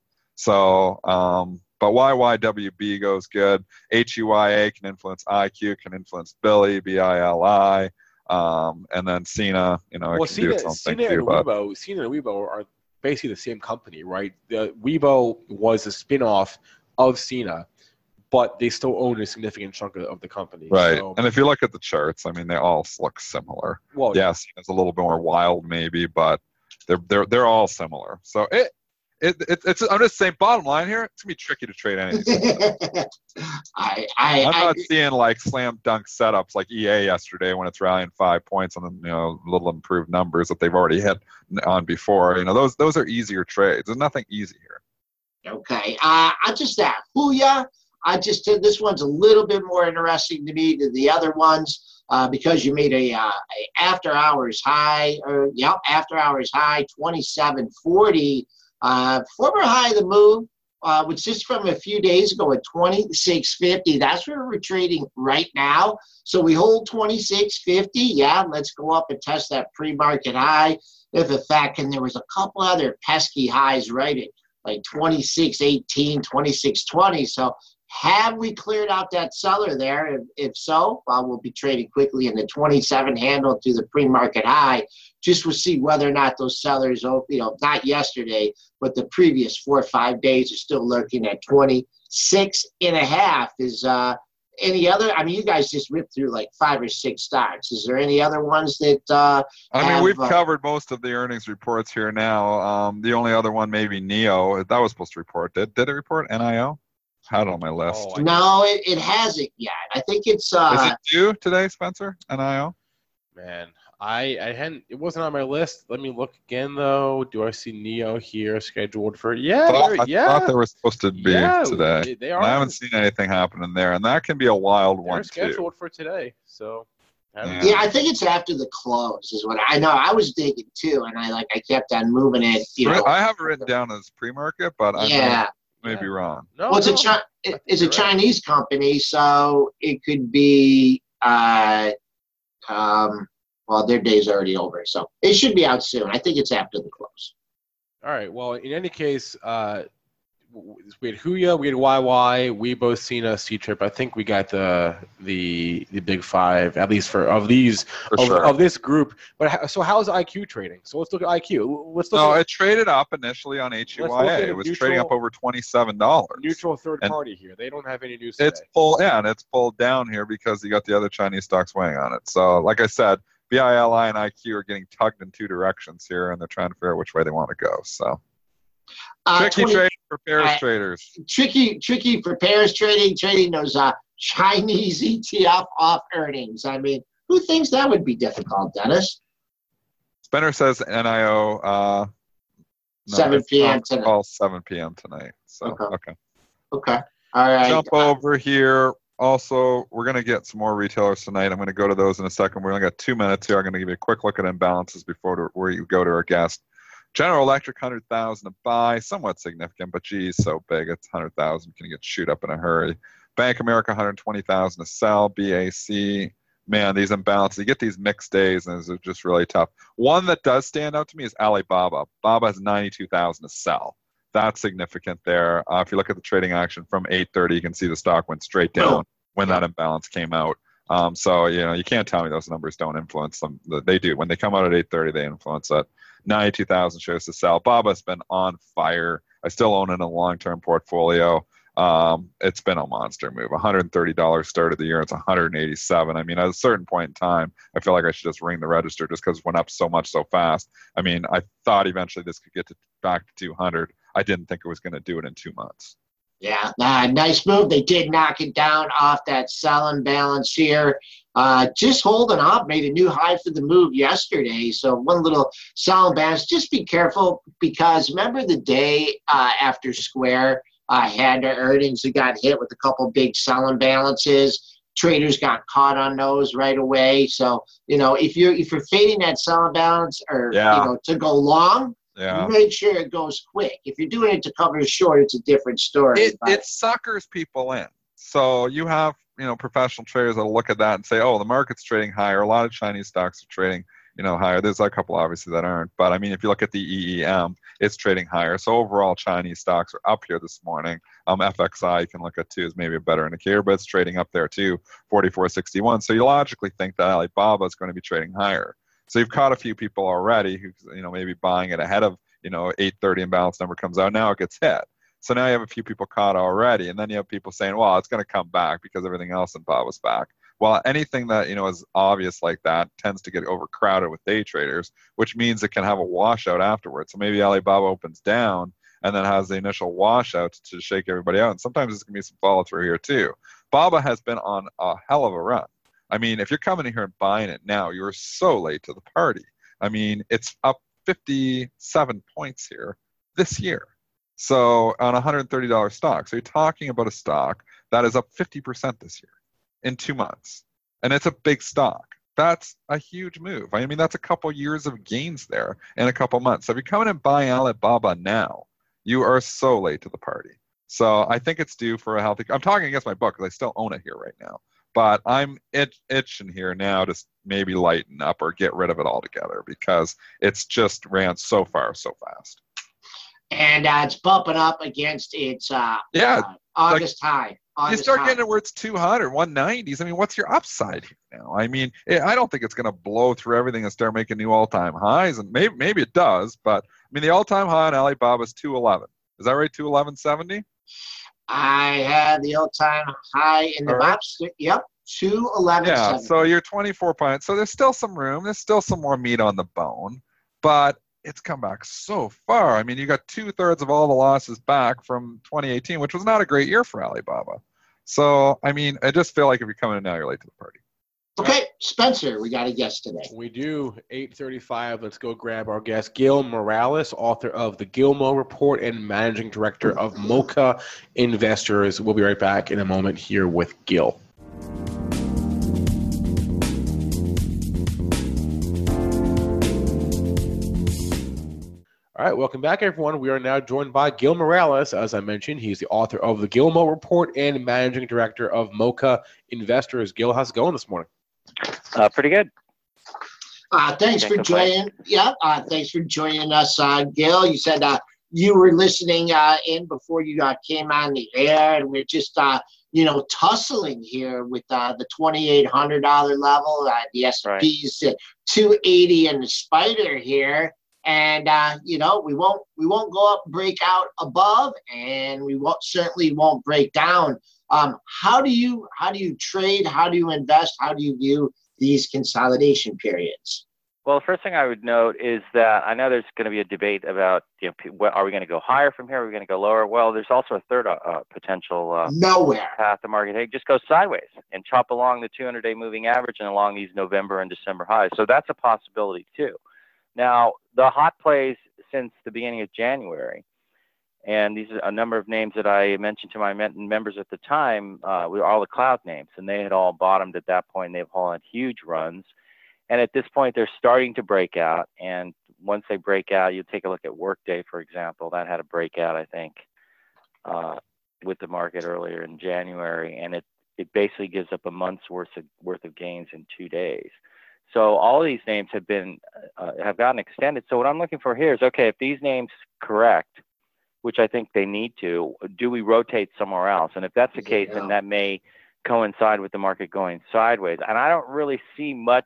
So, um, but Y Y W B goes good. H U I A can influence I Q, can influence Billy, B I L I. Um, and then Cena, you know, it well, can Cena, do its own Cena thing too. and But Weibo, Cena and Weibo are basically the same company, right? The Weibo was a spinoff of Cena, but they still own a significant chunk of, of the company. right. So, And if you look at the charts, I mean, they all look similar. well, Yeah, Cena's a little bit more wild, maybe, but they're they're they're all similar. So it it, it it's I'm just saying. Bottom line here, it's gonna be tricky to trade anything. I, I, I'm I, not seeing like slam dunk setups like E A yesterday when it's rallying five points on the you know little improved numbers that they've already hit on before. You know those those are easier trades. There's nothing easy here. okay. Uh, I just that Huya. I just did this one's a little bit more interesting to me than the other ones uh, because you made a, uh, a after hours high or yep after hours high twenty-seven forty. Uh, former high of the move, uh, which just from a few days ago at twenty-six fifty. That's where we're trading right now. So we hold twenty-six fifty. Yeah, let's go up and test that pre-market high. If in fact, and there was a couple other pesky highs right at like twenty-six eighteen, twenty-six twenty. So have we cleared out that seller there? If, if so, well, we'll be trading quickly in the twenty-seven handle to the pre-market high. Just to see whether or not those sellers, you know, not yesterday, but the previous four or five days are still lurking at twenty-six and a half is, uh, any other? I mean, you guys just ripped through like five or six stocks. Is there any other ones that? Uh, I mean, have, we've uh, covered most of the earnings reports here now. Um, the only other one, maybe Neo. That was supposed to report. Did did it report? N I O? Had it on my list. Oh, I- No, it, it hasn't yet. I think it's. Uh, Is it due today, Spencer? N I O? Man, I I hadn't. It wasn't on my list. Let me look again, though. Do I see Neo here scheduled for? Yeah, Thought- there- I yeah. thought they were supposed to be yeah, today. They And are. I haven't seen anything happening there, and that can be a wild They're one too. scheduled for today. So. haven't- Yeah, I think it's after the close is what I know. I was digging too, and I like I kept on moving it. You know, I have it written down as pre-market, but I yeah. may, may be Yeah. wrong. No, Well, it's no. a Chi- think it- it's a you're right. Chinese company, so it could be. Uh, um, well, their day's already over, so it should be out soon. I think it's after the close. All right. Well, in any case, uh, w- we had Huya, we had Y Y, we both seen a C trip. I think we got the the the big five, at least for of these For of, sure. of this group. But how, so how's I Q trading? So let's look at I Q. Let's look No, at it traded up initially on H U Let's look Y at A. a It was neutral- trading up over twenty-seven dollars. neutral third and party here. They don't have any news It's today. pulled, yeah, and it's pulled down here because you got the other Chinese stocks weighing on it. So, like I said, B I L I and I Q are getting tugged in two directions here, and they're trying to figure out which way they want to go. So, Uh, tricky twenty trade for Paris uh, traders. tricky, tricky for pairs trading, trading those uh, Chinese E T F off earnings. I mean, who thinks that would be difficult, Dennis? Spender says N I O. Uh, no, seven it's p.m. on tonight. call seven p.m. tonight. So, Okay. okay. Okay. All right. Jump Uh, over here. Also, we're going to get some more retailers tonight. I'm going to go to those in a second. We only got two minutes here. I'm going to give you a quick look at imbalances before to, where you go to our guest. General Electric, one hundred thousand to buy, somewhat significant, but geez, so big. It's one hundred thousand. Can get shoot up in a hurry. Bank of America, one hundred twenty thousand to sell. B A C, man, these imbalances. You get these mixed days, and it's just really tough. One that does stand out to me is Alibaba. Baba has ninety-two thousand to sell. That's significant there. Uh, if you look at the trading action from eight thirty, you can see the stock went straight down when that imbalance came out. Um, so, you know, you can't tell me those numbers don't influence them. They do. When they come out at eight thirty, they influence that. ninety-two thousand shares to sell. Baba's been on fire. I still own it in a long-term portfolio. Um, it's been a monster move. one hundred thirty dollars start of the year. It's one hundred eighty-seven. I mean, at a certain point in time, I feel like I should just ring the register just because it went up so much so fast. I mean, I thought eventually this could get to back to two hundred. I didn't think it was going to do it in two months. Yeah, uh, nice move. They did knock it down off that selling balance here. Uh, just holding up, made a new high for the move yesterday. So one little selling balance. Just be careful because remember the day uh, after Square uh, had their earnings, it got hit with a couple big selling balances. Traders got caught on those right away. So you know if you're if you're fading that selling balance or Yeah. you know to go long. Yeah. Make sure it goes quick. If you're doing it to cover short, it's a different story. It, but- it suckers people in. So you have, you know, professional traders that'll look at that and say, oh, the market's trading higher. A lot of Chinese stocks are trading, you know, higher. There's a couple obviously that aren't. But I mean, if you look at the E E M, it's trading higher. So overall, Chinese stocks are up here this morning. Um, F X I you can look at too is maybe a better indicator, but it's trading up there too, forty-four sixty-one. So you logically think that Alibaba is going to be trading higher. So you've caught a few people already who, you know, maybe buying it ahead of, you know, eight thirty imbalance number comes out. Now it gets hit. So now you have a few people caught already. And then you have people saying, well, it's going to come back because everything else in Baba's back. Well, anything that, you know, is obvious like that tends to get overcrowded with day traders, which means it can have a washout afterwards. So maybe Alibaba opens down and then has the initial washout to shake everybody out. And sometimes there's going to be some follow through here too. Baba has been on a hell of a run. I mean, if you're coming in here and buying it now, you're so late to the party. I mean, it's up fifty-seven points here this year. So on a one hundred thirty dollars stock. So you're talking about a stock that is up fifty percent this year in two months. And it's a big stock. That's a huge move. I mean, that's a couple years of gains there in a couple months. So if you're coming and buying Alibaba now, you are so late to the party. So I think it's due for a healthy. I'm talking against my book because I still own it here right now. But I'm itch, itching here now to maybe lighten up or get rid of it altogether because it's just ran so far so fast. And uh, it's bumping up against its uh, Yeah, uh, August high. You August start high. getting it where it's two hundred, one nineties. I mean, what's your upside here now? I mean, it, I don't think it's going to blow through everything and start making new all-time highs. And maybe maybe it does. But, I mean, the all-time high on Alibaba is two eleven. Is that right, two eleven seventy? I had the all-time high in the All right. maps. Yep, two eleven Yeah, seventy. so you're twenty-four points. So there's still some room. There's still some more meat on the bone, but it's come back so far. I mean, you got two thirds of all the losses back from twenty eighteen, which was not a great year for Alibaba. So, I mean, I just feel like if you're coming in now, you're late to the party. Okay, Spencer, we got a guest today. We do. eight thirty-five. Let's go grab our guest, Gil Morales, author of the Gilmo Report and managing director of Mocha Investors. We'll be right back in a moment here with Gil. All right, welcome back, everyone. We are now joined by Gil Morales. As I mentioned, he's the author of the Gilmo Report and managing director of Mocha Investors. Gil, how's it going this morning? Uh, pretty good. Uh, thanks Can't for complain. joining. Yeah, uh, thanks for joining us, uh, Gil. You said uh, you were listening uh, in before you uh, came on the air, and we're just, uh, you know, tussling here with uh, the twenty-eight hundred dollars level. Uh, the S and P's at two eighty, and the Spider here. And uh, you know, we won't we won't go up, break out above, and we won't certainly won't break down. Um, how do you how do you trade? How do you invest? How do you view these consolidation periods? Well, the first thing I would note is that I know there's going to be a debate about, you know, p- what, are we going to go higher from here? Are we going to go lower? Well, there's also a third uh, uh, potential uh, Nowhere. path the market. Hey, just go sideways and chop along the two hundred day moving average and along these November and December highs. So that's a possibility too. Now, the hot plays since the beginning of January, and these are a number of names that I mentioned to my members at the time, uh, were all the cloud names, and they had all bottomed at that point. They've all had huge runs. And at this point, they're starting to break out. And once they break out, you take a look at Workday, for example. That had a breakout, I think, uh, with the market earlier in January. And it, it basically gives up a month's worth of, worth of gains in two days. So all of these names have been uh, have gotten extended. So what I'm looking for here is, okay, if these names correct, which I think they need to, do we rotate somewhere else? And if that's the case, then that may coincide with the market going sideways. And I don't really see much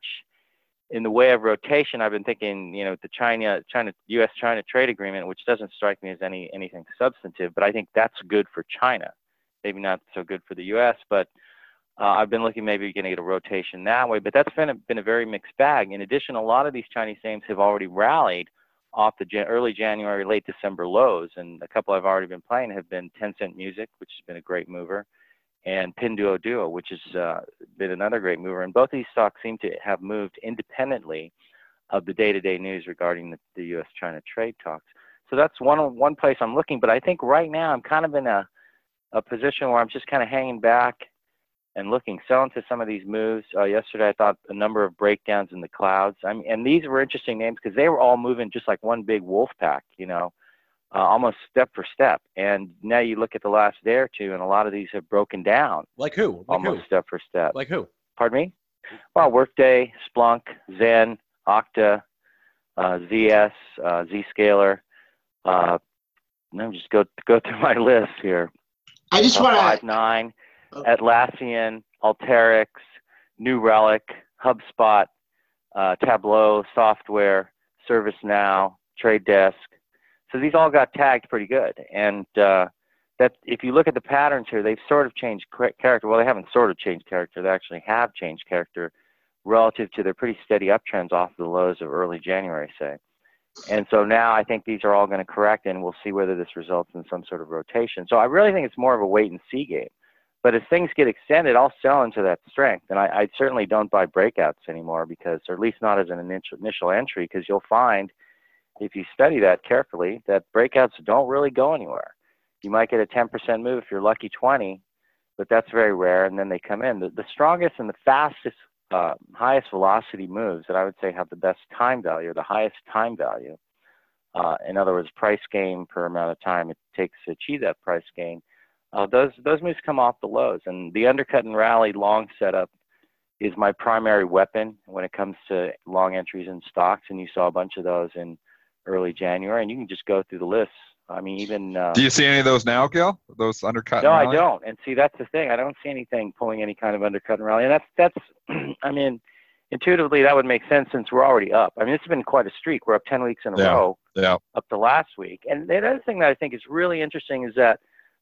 in the way of rotation. I've been thinking, you know, the China, China, U S China trade agreement, which doesn't strike me as any anything substantive, but I think that's good for China. Maybe not so good for the U S, but uh, I've been looking maybe going to get a rotation that way. But that's been a, been a very mixed bag. In addition, a lot of these Chinese names have already rallied off the jan- early January, late December lows, and a couple I've already been playing have been Tencent Music, which has been a great mover, and Pinduoduo, which has uh, been another great mover. And both these stocks seem to have moved independently of the day-to-day news regarding the, the U S China trade talks. So that's one one place I'm looking. But I think right now I'm kind of in a, a position where I'm just kind of hanging back and looking, selling to some of these moves. Uh, yesterday I thought a number of breakdowns in the clouds. I mean, and these were interesting names because they were all moving just like one big wolf pack, you know. Uh, almost step for step. And now you look at the last day or two, and a lot of these have broken down. Like who? Like almost who? step for step. Like who? Pardon me? Well, Workday, Splunk, Zen, Okta, uh, Z S, uh, Zscaler. Uh, let me just go go through my list here. I just uh, want Five to. Nine, Atlassian, Alteryx, New Relic, HubSpot, uh, Tableau Software, ServiceNow, Trade Desk. So these all got tagged pretty good. And uh, that if you look at the patterns here, they've sort of changed character. Well, they haven't sort of changed character. They actually have changed character relative to their pretty steady uptrends off the lows of early January, say. And so now I think these are all going to correct, and we'll see whether this results in some sort of rotation. So I really think it's more of a wait-and-see game. But as things get extended, I'll sell into that strength. And I, I certainly don't buy breakouts anymore, because, or at least not as an initial, initial entry, because you'll find, if you study that carefully, that breakouts don't really go anywhere. You might get a ten percent move if you're lucky twenty, but that's very rare, and then they come in. The, the strongest and the fastest, uh, highest velocity moves that I would say have the best time value, or the highest time value, uh, in other words, price gain per amount of time it takes to achieve that price gain, uh, those, those moves come off the lows. And the undercut and rally long setup is my primary weapon when it comes to long entries in stocks, and you saw a bunch of those in early January, and you can just go through the lists. I mean, even uh, do you see any of those now, Gil? Those undercut? No, and I rally? don't. And see, that's the thing. I don't see anything pulling any kind of undercut and rally. And that's that's. I mean, intuitively that would make sense since we're already up. I mean, it's been quite a streak. We're up ten weeks in a Yeah. row Yeah. up to last week. And the other thing that I think is really interesting is that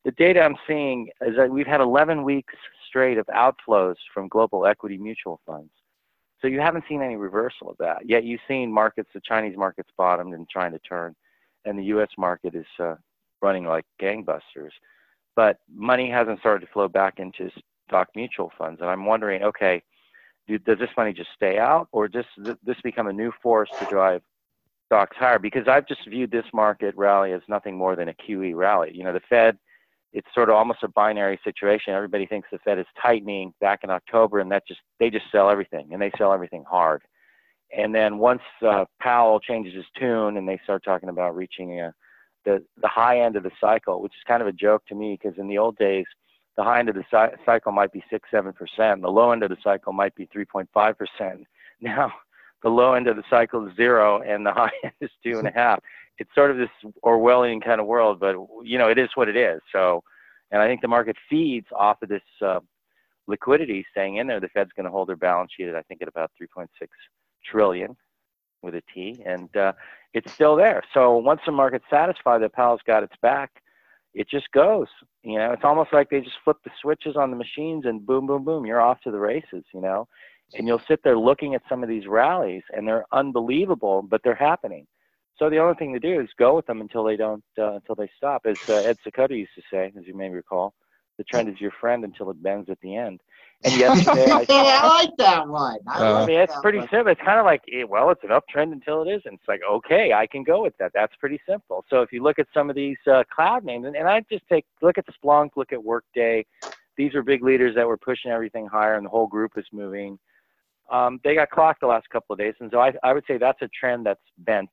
the data I'm seeing is that we've had eleven weeks straight of outflows from global equity mutual funds. So you haven't seen any reversal of that. Yet you've seen markets, the Chinese market's bottomed and trying to turn, and the U S market is uh, running like gangbusters. But money hasn't started to flow back into stock mutual funds. And I'm wondering, okay, do, does this money just stay out, or does this become a new force to drive stocks higher? Because I've just viewed this market rally as nothing more than a Q E rally. You know, the Fed, it's sort of almost a binary situation. Everybody thinks the Fed is tightening back in October, and that just they just sell everything, and they sell everything hard. And then once uh, Powell changes his tune and they start talking about reaching uh, the the high end of the cycle, which is kind of a joke to me, because in the old days, the high end of the ci- cycle might be six, seven percent. The low end of the cycle might be three point five percent. Now, the low end of the cycle is zero, and the high end is two and a half. It's sort of this Orwellian kind of world, but you know, it is what it is. So, and I think the market feeds off of this uh, liquidity staying in there. The Fed's going to hold their balance sheet at, I think, at about three point six trillion with a T, and uh, it's still there. So once the market's satisfied that Powell's got its back, it just goes. You know, it's almost like they just flip the switches on the machines and boom, boom, boom, you're off to the races, you know. And you'll sit there looking at some of these rallies, and they're unbelievable, but they're happening. So the only thing to do is go with them until they don't, uh, until they stop. As uh, Ed Secoto used to say, as you may recall, the trend is your friend until it bends at the end. And yesterday, I, I like that one. I, Uh, like I mean, it's that pretty one. simple. It's kind of like, eh, well, it's an uptrend until it isn't. It's like, okay, I can go with that. That's pretty simple. So if you look at some of these uh, cloud names, and, and I just take, look at Splunk, look at Workday. These are big leaders that were pushing everything higher, and the whole group is moving. Um, they got clocked the last couple of days. And so I, I would say that's a trend that's bent.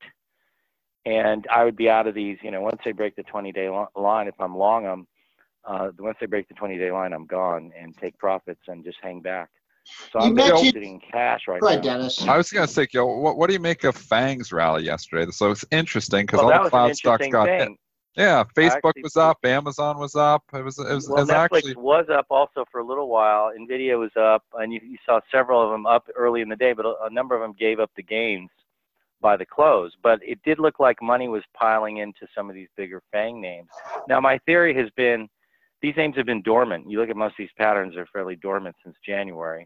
And I would be out of these, you know, once they break the twenty-day line, if I'm long them, uh, once they break the twenty-day line, I'm gone and take profits and just hang back. So You I'm mentioned- sitting in cash right Go ahead, now. Dennis. I was going to say, Gil, what, what do you make of FANG's rally yesterday? So it's interesting because Well, all that the was an cloud stocks interesting got hit. thing. Yeah, Facebook actually- was up, Amazon was up. It was, it was, Well, it was Netflix actually. was up also for a little while. NVIDIA was up, and you, you saw several of them up early in the day, but a, a number of them gave up the gains by the close. But it did look like money was piling into some of these bigger FANG names. Now, my theory has been these names have been dormant. You look at most of these patterns, they're fairly dormant since January.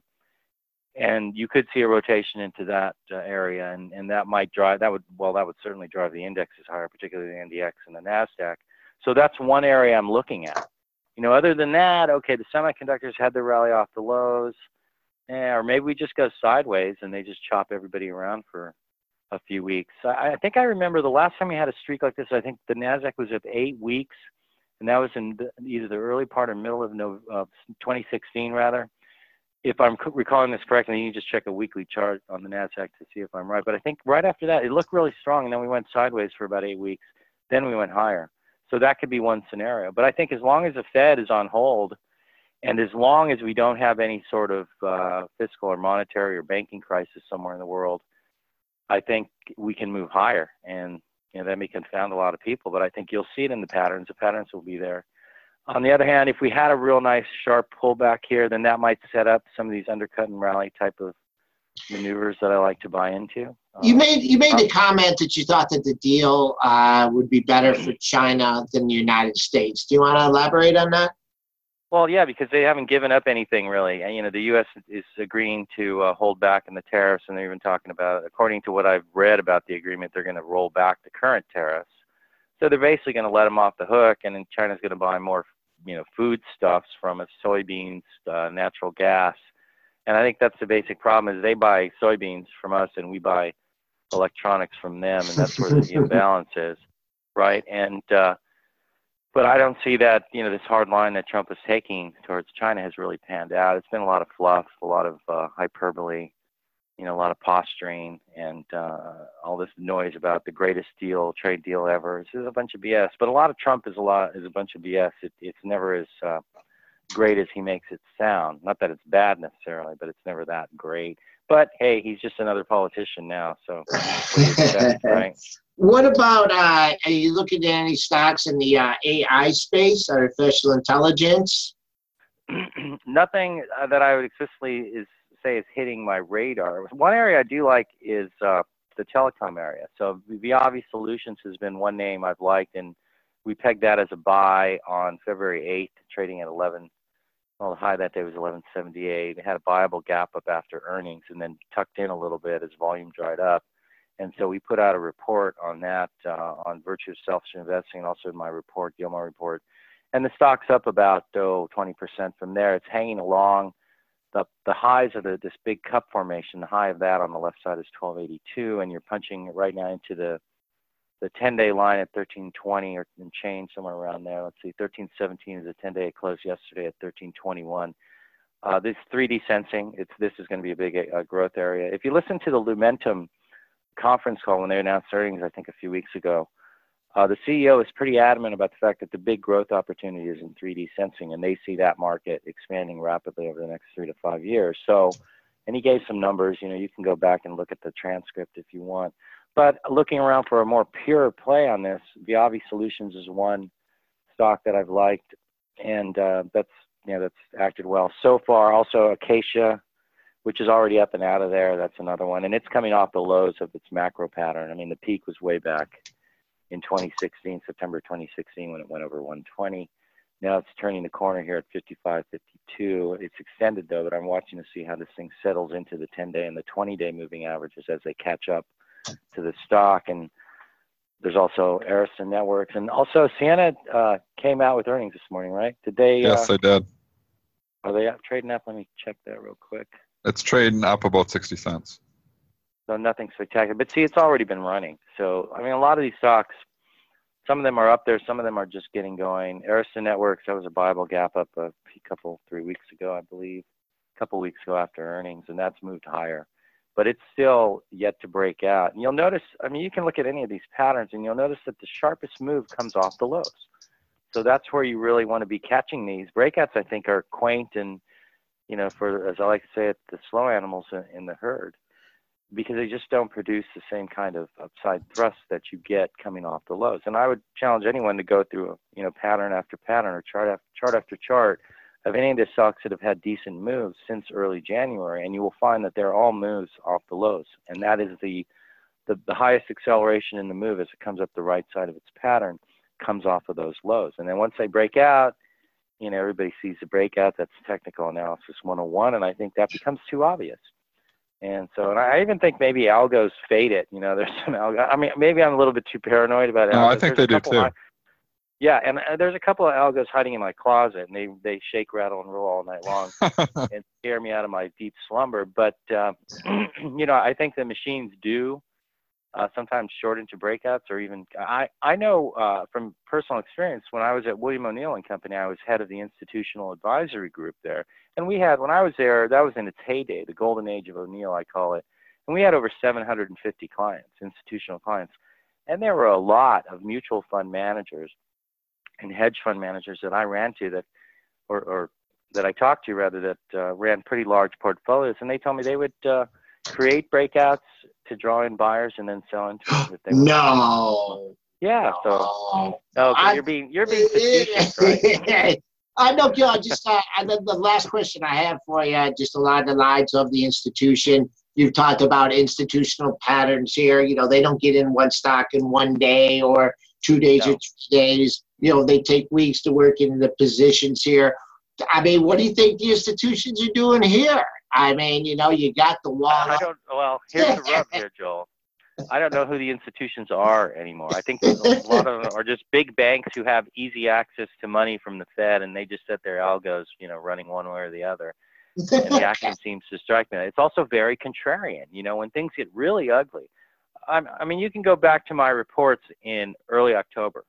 And you could see a rotation into that uh, area, and, and that might drive, that would, well, that would certainly drive the indexes higher, particularly the N D X and the NASDAQ. So that's one area I'm looking at. You know, other than that, okay, the semiconductors had their rally off the lows, yeah, or maybe we just go sideways and they just chop everybody around for a few weeks. I, I think I remember the last time we had a streak like this, I think the NASDAQ was at eight weeks, and that was in the, either the early part or middle of no, uh, twenty sixteen, rather. If I'm recalling this correctly, you can just check a weekly chart on the NASDAQ to see if I'm right. But I think right after that, it looked really strong, and then we went sideways for about eight weeks. Then we went higher. So that could be one scenario. But I think as long as the Fed is on hold, and as long as we don't have any sort of uh, fiscal or monetary or banking crisis somewhere in the world, I think we can move higher. And you know, that may confound a lot of people, but I think you'll see it in the patterns. The patterns will be there. On the other hand, if we had a real nice sharp pullback here, then that might set up some of these undercut and rally type of maneuvers that I like to buy into. You Um, made you made the um, comment that you thought that the deal uh, would be better for China than the United States. Do you want to elaborate on that? Well, yeah, because they haven't given up anything really. And, you know, the U S is agreeing to uh, hold back on the tariffs, and they're even talking about, according to what I've read about the agreement, they're going to roll back the current tariffs. So they're basically going to let them off the hook, and then China's going to buy more, you know, foodstuffs from us, soybeans, uh, natural gas. And I think that's the basic problem is they buy soybeans from us and we buy electronics from them, and that's where the imbalance is, right? And uh, but I don't see that, you know, this hard line that Trump is taking towards China has really panned out. It's been a lot of fluff, a lot of uh, hyperbole, you know, a lot of posturing, and uh, all this noise about the greatest deal, trade deal ever. This is a bunch of B S. But a lot of Trump is a lot is a bunch of B S. It, it's never as uh, great as he makes it sound. Not that it's bad necessarily, but it's never that great. But hey, he's just another politician now, so what do you expect, right? What about, uh, are you looking at any stocks in the uh, A I space, artificial intelligence? Nothing uh, that I would explicitly is say is hitting my radar. One area I do like is uh, the telecom area. So Viavi Solutions has been one name I've liked, and we pegged that as a buy on February eighth, trading at eleven. Well, the high that day was eleven seventy-eight. It had a viable gap up after earnings and then tucked in a little bit as volume dried up. And so we put out a report on that, uh, on virtue of selfish investing, and also in my report, Gilmore report. And the stock's up about oh, twenty percent from there. It's hanging along. The, the highs of the, this big cup formation, the high of that on the left side is twelve eighty-two, and you're punching right now into the the ten-day line at thirteen twenty or and change, somewhere around there. Let's see, thirteen seventeen is a ten-day. It closed yesterday at thirteen twenty-one. Uh, this three D sensing, it's this is going to be a big uh, growth area. If you listen to the Lumentum conference call when they announced earnings, I think a few weeks ago, uh, the C E O is pretty adamant about the fact that the big growth opportunity is in three D sensing, and they see that market expanding rapidly over the next three to five years. So, and he gave some numbers. You know, you can go back and look at the transcript if you want. But looking around for a more pure play on this, Viavi Solutions is one stock that I've liked, and uh, that's you know that's acted well so far. Also, Acacia, which is already up and out of there, that's another one, and it's coming off the lows of its macro pattern. I mean, the peak was way back in twenty sixteen, September twenty sixteen, when it went over one twenty. Now it's turning the corner here at fifty-five fifty-two. It's extended though, but I'm watching to see how this thing settles into the ten-day and the twenty-day moving averages as they catch up to the stock. And there's also Arista Networks, and also Ciena uh, came out with earnings this morning, right? Did they? Yes, uh, they did. Are they up, trading up? Let me check that real quick. It's trading up about sixty cents. So nothing spectacular, but see, it's already been running. So I mean, a lot of these stocks, some of them are up there, some of them are just getting going. Arista Networks, that was a viable gap up a couple, three weeks ago, I believe, a couple weeks ago after earnings, and that's moved higher. But it's still yet to break out. And you'll notice, I mean, you can look at any of these patterns, and you'll notice that the sharpest move comes off the lows. So that's where you really want to be catching these. Breakouts, I think, are quaint and, you know, for, as I like to say it, the slow animals in, in the herd, because they just don't produce the same kind of upside thrust that you get coming off the lows. And I would challenge anyone to go through, you know, pattern after pattern or chart after chart after chart of any of the stocks that have had decent moves since early January, and you will find that they're all moves off the lows. And that is the, the, the highest acceleration in the move as it comes up the right side of its pattern, comes off of those lows. And then once they break out, you know, everybody sees the breakout. That's technical analysis one oh one, and I think that becomes too obvious. And so, and I even think maybe algos fade it. You know, there's some algo. I mean, maybe I'm a little bit too paranoid about it. No, I think there's they do too. High, yeah, and uh, there's a couple of algos hiding in my closet, and they they shake, rattle, and roll all night long and scare me out of my deep slumber. But uh, you know, I think the machines do uh, sometimes short into breakouts, or even I I know uh, from personal experience, when I was at William O'Neill and Company, I was head of the institutional advisory group there. And we had, when I was there, that was in its heyday, the golden age of O'Neill, I call it. And we had over seven hundred fifty clients, institutional clients. And there were a lot of mutual fund managers and hedge fund managers that I ran to that, or, or that I talked to rather, that uh, ran pretty large portfolios. And they told me they would uh, create breakouts to draw in buyers and then sell into them. If they No. Yeah. So, No. okay, I- you're being you're being facetious, right? I know, Gil. Just uh, and then the last question I have for you, just along the lines of the institution. You've talked about institutional patterns here. You know, they don't get in one stock in one day or two days No. or three days. You know, they take weeks to work in the positions here. I mean, what do you think the institutions are doing here? I mean, you know, you got the wall. I don't. Well, here's the rub here, Joel. I don't know who the institutions are anymore. I think a lot of them are just big banks who have easy access to money from the Fed, and they just set their algos, you know, running one way or the other. And the action seems to strike me. It's also very contrarian. You know, when things get really ugly, I'm, I mean, you can go back to my reports in early October,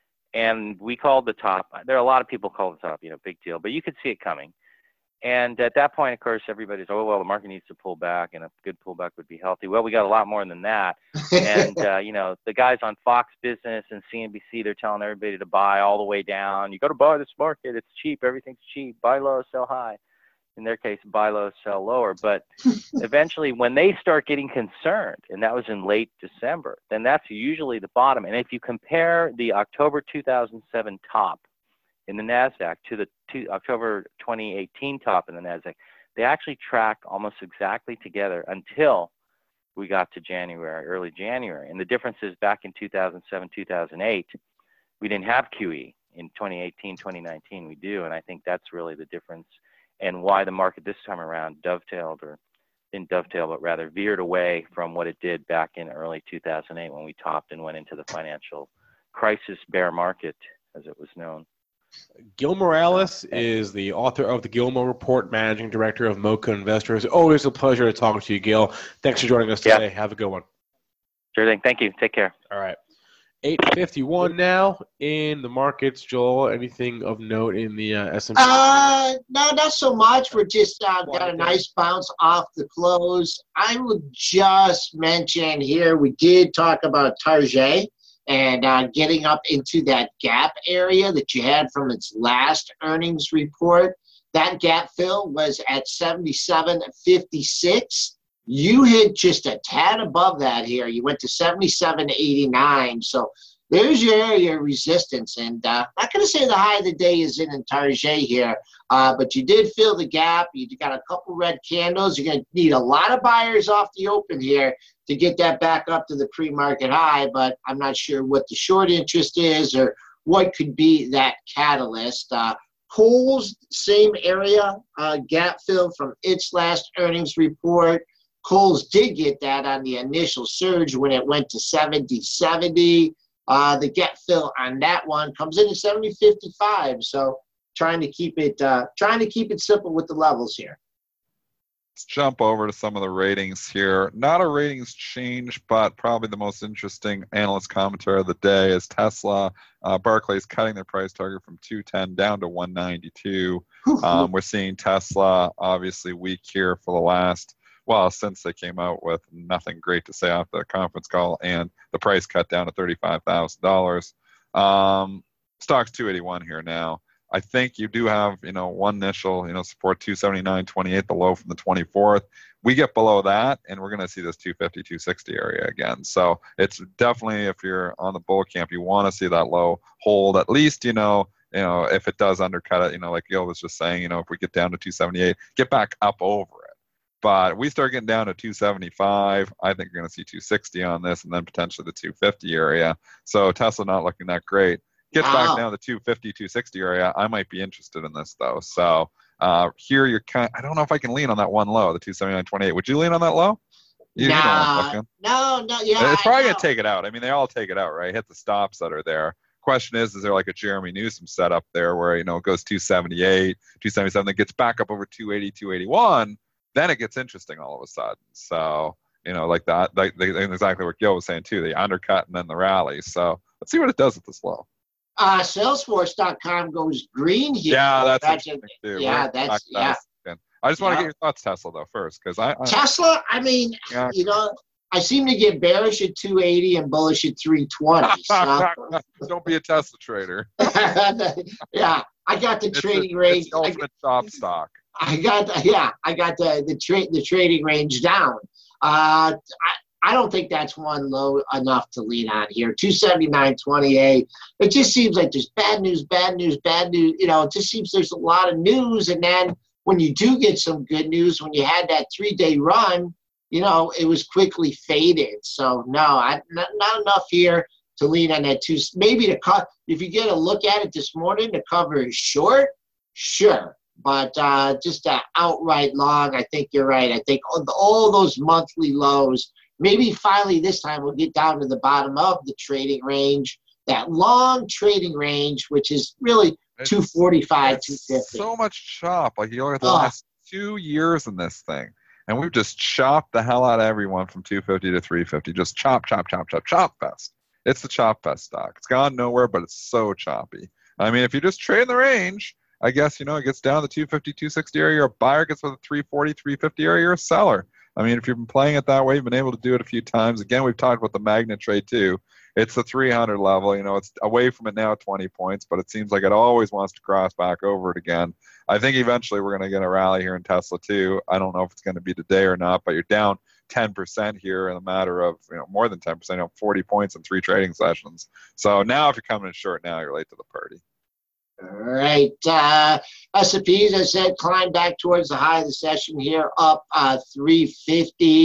and we called the top. There are a lot of people call the top, you know, big deal, but you could see it coming. And at that point, of course, everybody's, oh, well, the market needs to pull back, and a good pullback would be healthy. Well, we got a lot more than that. And, uh, you know, the guys on Fox Business and C N B C, they're telling everybody to buy all the way down. You got to buy this market. It's cheap. Everything's cheap. Buy low, sell high. In their case, buy low, sell lower. But eventually, when they start getting concerned, and that was in late December, then that's usually the bottom. And if you compare the October two thousand seven top in the NASDAQ to the to October twenty eighteen top in the NASDAQ, they actually tracked almost exactly together until we got to January, early January. And the difference is back in two thousand seven, two thousand eight, we didn't have Q E in twenty eighteen, twenty nineteen. We do, and I think that's really the difference, and why the market this time around dovetailed, or didn't dovetail, but rather veered away from what it did back in early two thousand eight when we topped and went into the financial crisis bear market, as it was known. Gil Morales is the author of the Gilmore Report, managing director of Mocha Investors. Always a pleasure to talk to you, Gil. Thanks for joining us today. Yeah. Have a good one. Sure thing. Thank you. Take care. All right. eight fifty-one now in the markets. Joel, anything of note in the uh, S and P? Uh, no, not so much. We're just uh, got a nice bounce off the close. I would just mention here, we did talk about Target and uh, getting up into that gap area that you had from its last earnings report. That gap fill was at seventy-seven fifty-six. You hit just a tad above that here. You went to seventy-seven eighty-nine. So there's your area of resistance. And uh, I'm not going to say the high of the day is in in Target here, uh, but you did fill the gap. You got a couple red candles. You're going to need a lot of buyers off the open here to get that back up to the pre-market high, but I'm not sure what the short interest is or what could be that catalyst. Uh, Kohl's, same area, uh, gap fill from its last earnings report. Kohl's did get that on the initial surge when it went to seventy seventy. Uh, the gap fill on that one comes in at seventy fifty-five. So trying to keep it uh, trying to keep it simple with the levels here. Let's jump over to some of the ratings here. Not a ratings change, but probably the most interesting analyst commentary of the day is Tesla. Uh, Barclays cutting their price target from two ten down to one ninety-two. Um, we're seeing Tesla obviously weak here for the last, well, since they came out with nothing great to say off the conference call, and the price cut down to thirty-five thousand dollars. Um, stock's two eighty-one here now. I think you do have, you know, one initial, you know, support two seventy-nine twenty-eight, the low from the twenty-fourth. We get below that, and we're going to see this two fifty, two sixty area again. So it's definitely, if you're on the bull camp, you want to see that low hold at least, you know, you know, if it does undercut it, you know, like Gil was just saying, you know, if we get down to two seventy-eight, get back up over it. But we start getting down to two seventy-five, I think you're going to see two sixty on this, and then potentially the two fifty area. So Tesla not looking that great. Gets wow. back down to two fifty, two sixty area, I might be interested in this though. So uh, here you're kind of, I don't know if I can lean on that one low, the two seventy-nine twenty-eight. Would you lean on that low? You, no, you know no, no, yeah. It's probably going to take it out. I mean, they all take it out, right? Hit the stops that are there. Question is, is there like a Jeremy Newsom setup there where, you know, it goes two seventy-eight, two seventy-seven, then gets back up over two eighty, two eighty-one, then it gets interesting all of a sudden. So, you know, like that, like exactly what Gil was saying too, the undercut and then the rally. So let's see what it does at this low. Uh, Salesforce dot com goes green here. Yeah, that's, that's interesting a, too. Yeah, We're that's yeah. I just want yeah. to get your thoughts, Tesla, though, first, because I, I Tesla. I mean, yeah. you know, I seem to get bearish at two eighty and bullish at three twenty. So. Don't be a Tesla trader. Yeah, I got the it's trading a, range. It's the ultimate chop stock. I got yeah, I got the the trade the trading range down. Uh, I. I don't think that's one low enough to lean on here. two seventy-nine twenty-eight. It just seems like there's bad news, bad news, bad news. You know, it just seems there's a lot of news. And then when you do get some good news, when you had that three-day run, you know, it was quickly faded. So, no, I, not, not enough here to lean on that two. Maybe to cut, if you get a look at it this morning, the cover is short, sure. But uh, just uh, outright long, I think you're right. I think all, all those monthly lows, maybe finally this time we'll get down to the bottom of the trading range, that long trading range, which is really it's, two forty-five, two fifty. So much chop. Like you look at the oh. last two years in this thing, and we've just chopped the hell out of everyone from two fifty to three fifty. Just chop, chop, chop, chop, chop fest. It's the chop fest stock. It's gone nowhere, but it's so choppy. I mean, if you just trade in the range, I guess, you know, it gets down to two fifty, two sixty area, you're a buyer, gets with a three forty, three fifty area, you're a seller. I mean, if you've been playing it that way, you've been able to do it a few times. Again, we've talked about the magnet trade too. It's the three hundred level. You know, it's away from it now twenty points, but it seems like it always wants to cross back over it again. I think eventually we're going to get a rally here in Tesla too. I don't know if it's going to be today or not, but you're down ten percent here in a matter of, you know, more than ten percent, you know, forty points in three trading sessions. So now if you're coming in short now, you're late to the party. All right. Uh, S and P, as I said, climbed back towards the high of the session here, up uh, three fifty.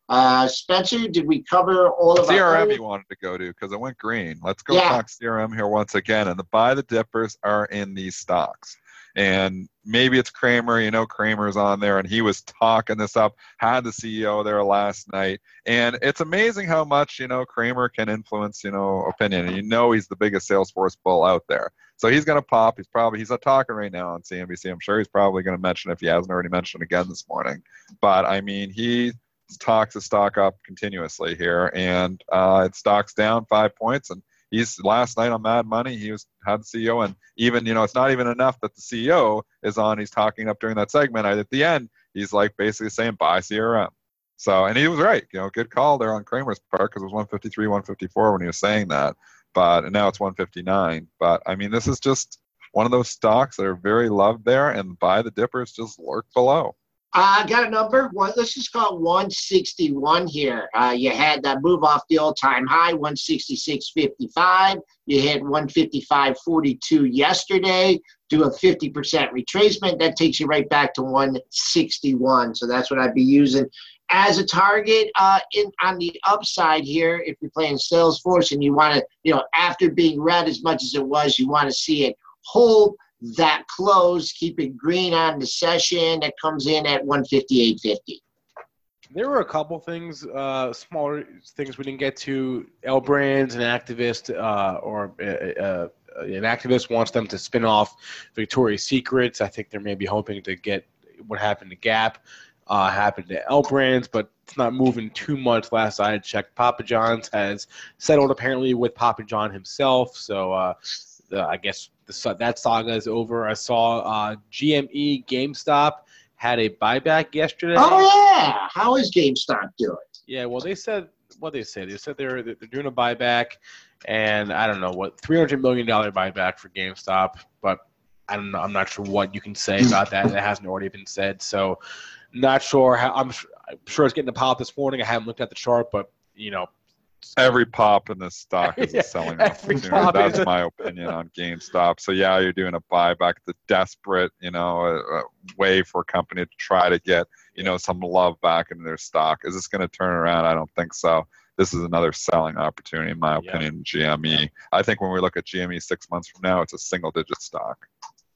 Uh, Spencer, did we cover all of C R M our you wanted to go to because it went green. Let's go Yeah. talk C R M here once again. And the buy the dippers are in these stocks. And maybe it's Kramer, you know, Kramer's on there and he was talking this up, had the C E O there last night. And it's amazing how much, you know, Kramer can influence, you know, opinion. And you know he's the biggest Salesforce bull out there. So he's going to pop. He's probably, he's not talking right now on C N B C. I'm sure he's probably going to mention if he hasn't already mentioned again this morning. But, I mean, he talks the stock up continuously here. And uh, it stock's down five points. And he's last night on Mad Money, he was had the C E O, and even, you know, it's not even enough that the C E O is on. He's talking up during that segment. At the end, he's like basically saying buy C R M. So, and he was right. You know, good call there on Kramer's part because it was one fifty-three, one fifty-four when he was saying that. But and now it's one fifty-nine. But I mean, this is just one of those stocks that are very loved there, and buy the dippers just lurk below. I uh, got a number. Well, let's just call it one sixty-one here. Uh, you had that move off the all-time high, one sixty-six fifty-five. You hit one fifty-five forty-two yesterday. Do a fifty percent retracement. That takes you right back to one sixty-one. So that's what I'd be using as a target. Uh, in on the upside here, if you're playing Salesforce and you want to, you know, after being red as much as it was, you want to see it hold that close, keep it green on the session. That comes in at one fifty-eight fifty. There were a couple things, uh, smaller things we didn't get to. L Brands, an activist, uh, or uh, uh, an activist wants them to spin off Victoria's Secrets. I think they're maybe hoping to get what happened to Gap, uh, happened to L Brands, but it's not moving too much. Last I checked, Papa John's has settled apparently with Papa John himself. So uh, the, I guess the, that saga is over. I saw uh, G M E, GameStop had a buyback yesterday. Oh yeah, how is GameStop doing? Yeah, well, they said what they said. They said they're they're doing a buyback, and I don't know what three hundred million dollar buyback for GameStop, but I don't know. I'm not sure what you can say about that. That hasn't already been said. So, not sure how. I'm, I'm sure it's getting a pop this morning. I haven't looked at the chart, but you know. Every pop in this stock is Yeah, a selling every opportunity. pop That's is a- my opinion on GameStop. So yeah, you're doing a buyback, the desperate, you know, uh, way for a company to try to get, you know, some love back into their stock. Is this going to turn around? I don't think so. This is another selling opportunity, in my Yeah. opinion. G M E. I think when we look at G M E six months from now, it's a single-digit stock.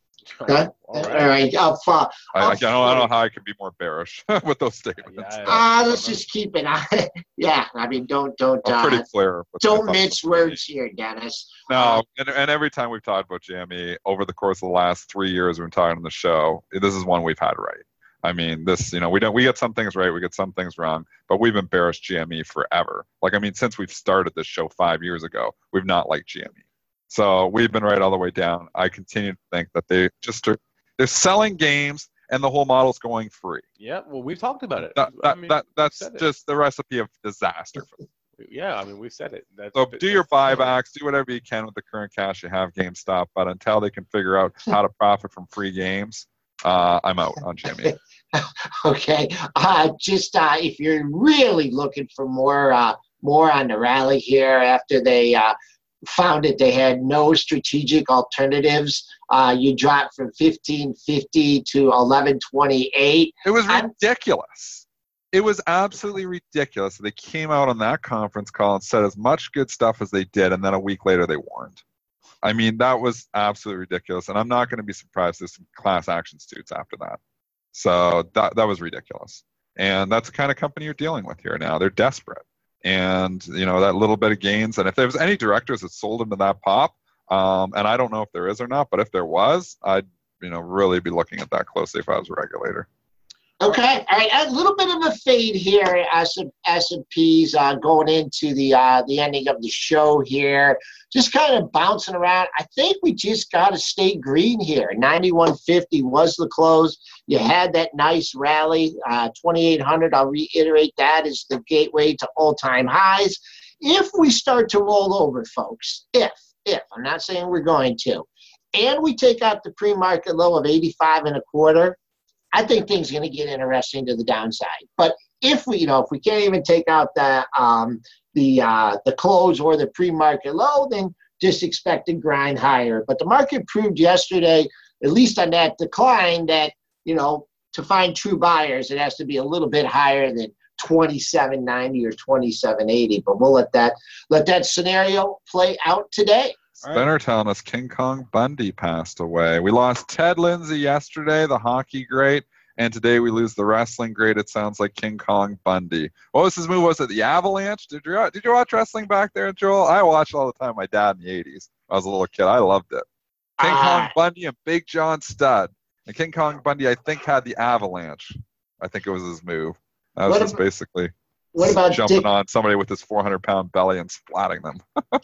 Okay. All All right. right. I'll, uh, I, I, I'll- don't, I don't know how I could be more bearish with those statements. Yeah, but Uh, let's just keep it on. Yeah, I mean, don't don't I'm uh, pretty clear. with my don't thoughts mince on G M E. words here, Dennis. No, and, and every time we've talked about G M E over the course of the last three years we've been talking on the show, this is one we've had right. I mean, this, you know, we don't, we get some things right, we get some things wrong, but we've been bearish G M E forever. Like, I mean, since we've started this show five years ago, we've not liked G M E. So we've been right all the way down. I continue to think that they just are, they're selling games and the whole model's going free. Yeah, well, we've talked about it. That, I that, mean, that, we've that's said it. just the recipe of disaster for them. Yeah, I mean, we've said it. That's, So do your buybacks, do whatever you can with the current cash you have, GameStop. But until they can figure out how to profit from free games, uh, I'm out on G M E. Okay. Uh, just uh, if you're really looking for more uh, more on the rally here after they uh, found that they had no strategic alternatives, uh, you dropped from fifteen fifty to eleven twenty-eight. It was I'm- ridiculous. It was absolutely ridiculous. They came out on that conference call and said as much good stuff as they did, and then a week later they weren't. I mean, that was absolutely ridiculous, and I'm not going to be surprised there's some class action suits after that. So that that was ridiculous. And that's the kind of company you're dealing with here now. They're desperate. And, you know, that little bit of gains. And if there was any directors that sold into that pop, um, and I don't know if there is or not, but if there was, I'd, you know, really be looking at that closely if I was a regulator. Okay, all right. A little bit of a fade here. S and P's uh, going into the uh, the ending of the show here, just kind of bouncing around. I think we just got to stay green here. ninety-one fifty was the close. You had that nice rally, uh, twenty-eight hundred. I'll reiterate that is the gateway to all-time highs. If we start to roll over, folks, if if I'm not saying we're going to, and we take out the pre-market low of eighty-five and a quarter. I think things are going to get interesting to the downside. But if we, you know, if we can't even take out the um, the uh, the close or the pre-market low, then just expect to grind higher. But the market proved yesterday, at least on that decline, that, you know, to find true buyers, it has to be a little bit higher than twenty-seven ninety or twenty-seven eighty. But we'll let that let that scenario play out today. Spinner telling us King Kong Bundy passed away. We lost Ted Lindsay yesterday, the hockey great, and today we lose the wrestling great. It sounds like King Kong Bundy. What was his move? Was it the Avalanche? Did you did you watch wrestling back there, Joel? I watched all the time. My dad in the eighties. I was a little kid. I loved it. King uh, Kong Bundy and Big John Studd. And King Kong Bundy, I think, had the Avalanche. I think it was his move. That was just about, basically what about jumping Dick, on somebody with his four hundred pound belly and splatting them.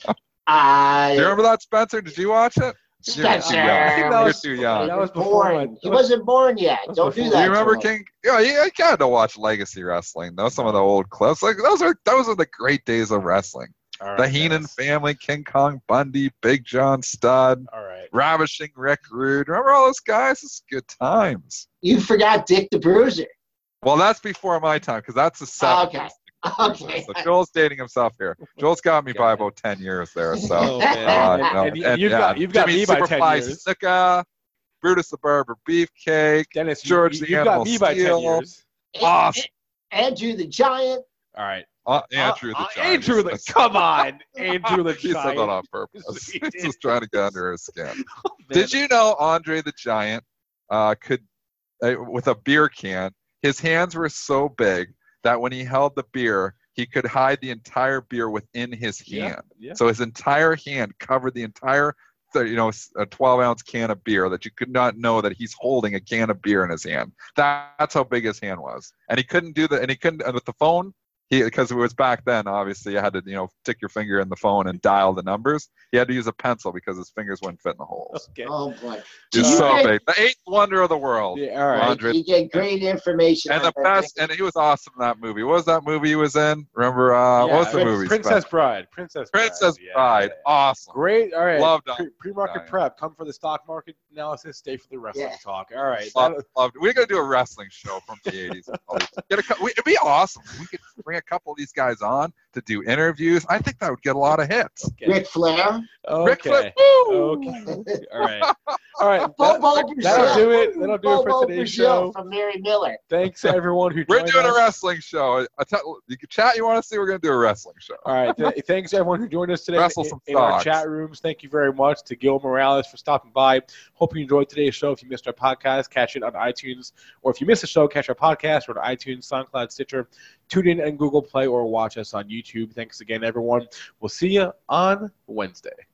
uh, Do you remember that, Spencer? Did you watch it? Spencer. I think that was, You're too young. That was before my, He wasn't born yet. Don't do that. Do you remember King? Yeah, you got to watch Legacy Wrestling. Those some of the old clips. Like those are those are the great days of wrestling. Right, the Heenan guys. family, King Kong Bundy, Big John Studd, all right. Ravishing Rick Rude. Remember all those guys? It's good times. You forgot Dick the Bruiser. Well, that's before my time because that's a seventies. Okay. Okay. So Joel's dating himself here. Joel's got me by about ten years there. So, Oh, man. uh, And- no, and and, you've yeah, got- you've got Jimmy me by ten Superfly years. Snuka, Brutus the Barber Beefcake, Dennis, George you, the you, you've Animal got me by ten Steel. years. Awesome. Andrew the Giant. All right. Uh, Andrew the Uh, Giant. Andrew the, come on. Andrew the He said that Giant. on purpose. He He's did. just trying to get under his skin. Oh, man. Did you know Andre the Giant uh, could, uh, with a beer can, his hands were so big that when he held the beer, he could hide the entire beer within his hand. Yeah, yeah. So his entire hand covered the entire, you know, a twelve ounce can of beer that you could not know that he's holding a can of beer in his hand. That's how big his hand was. And he couldn't do that. And he couldn't, and with the phone, he, because it was back then, obviously, you had to, you know, stick your finger in the phone and dial the numbers. He had to use a pencil because his fingers wouldn't fit in the holes. Okay. Oh boy. He's You so get- big. The eighth wonder of the world. Yeah, all right. Andre. You get great information. And on the that best, thing. and he was awesome in that movie. What was that movie he was in? Remember, uh, Yeah, what was the Prin- movie? Princess Bride. Princess Bride. Princess Yeah, Bride. yeah. Awesome. Great. All right. Loved Pre- it. pre-market Giant. prep. Come for the stock market analysis. Stay for the wrestling Yeah. talk. All right. Loved, That- loved it. We're gonna do a wrestling show from the eighties. Get a, cou- we- it'd be awesome. We could bring a couple of these guys on to do interviews. I think that would get a lot of hits. okay. Ric Flair. Ric Flair. Okay. Woo! Okay. All right. All right. Bobo That, Brazil. that'll do it. That'll do it Bobo for today's Brazil show. from Mary Miller. Thanks to everyone who We're joined doing a us. wrestling show. I tell, you can chat. You want to see? We're gonna do a wrestling show. All right. Th- thanks to everyone who joined us today Wrestle in, some in our stocks. chat rooms. Thank you very much to Gil Morales for stopping by. Hope you enjoyed today's show. If you missed our podcast, catch it on iTunes. Or if you missed the show, catch our podcast or on iTunes, SoundCloud, Stitcher, TuneIn, and Google Play, or watch us on YouTube. Thanks again, everyone. We'll see you on Wednesday.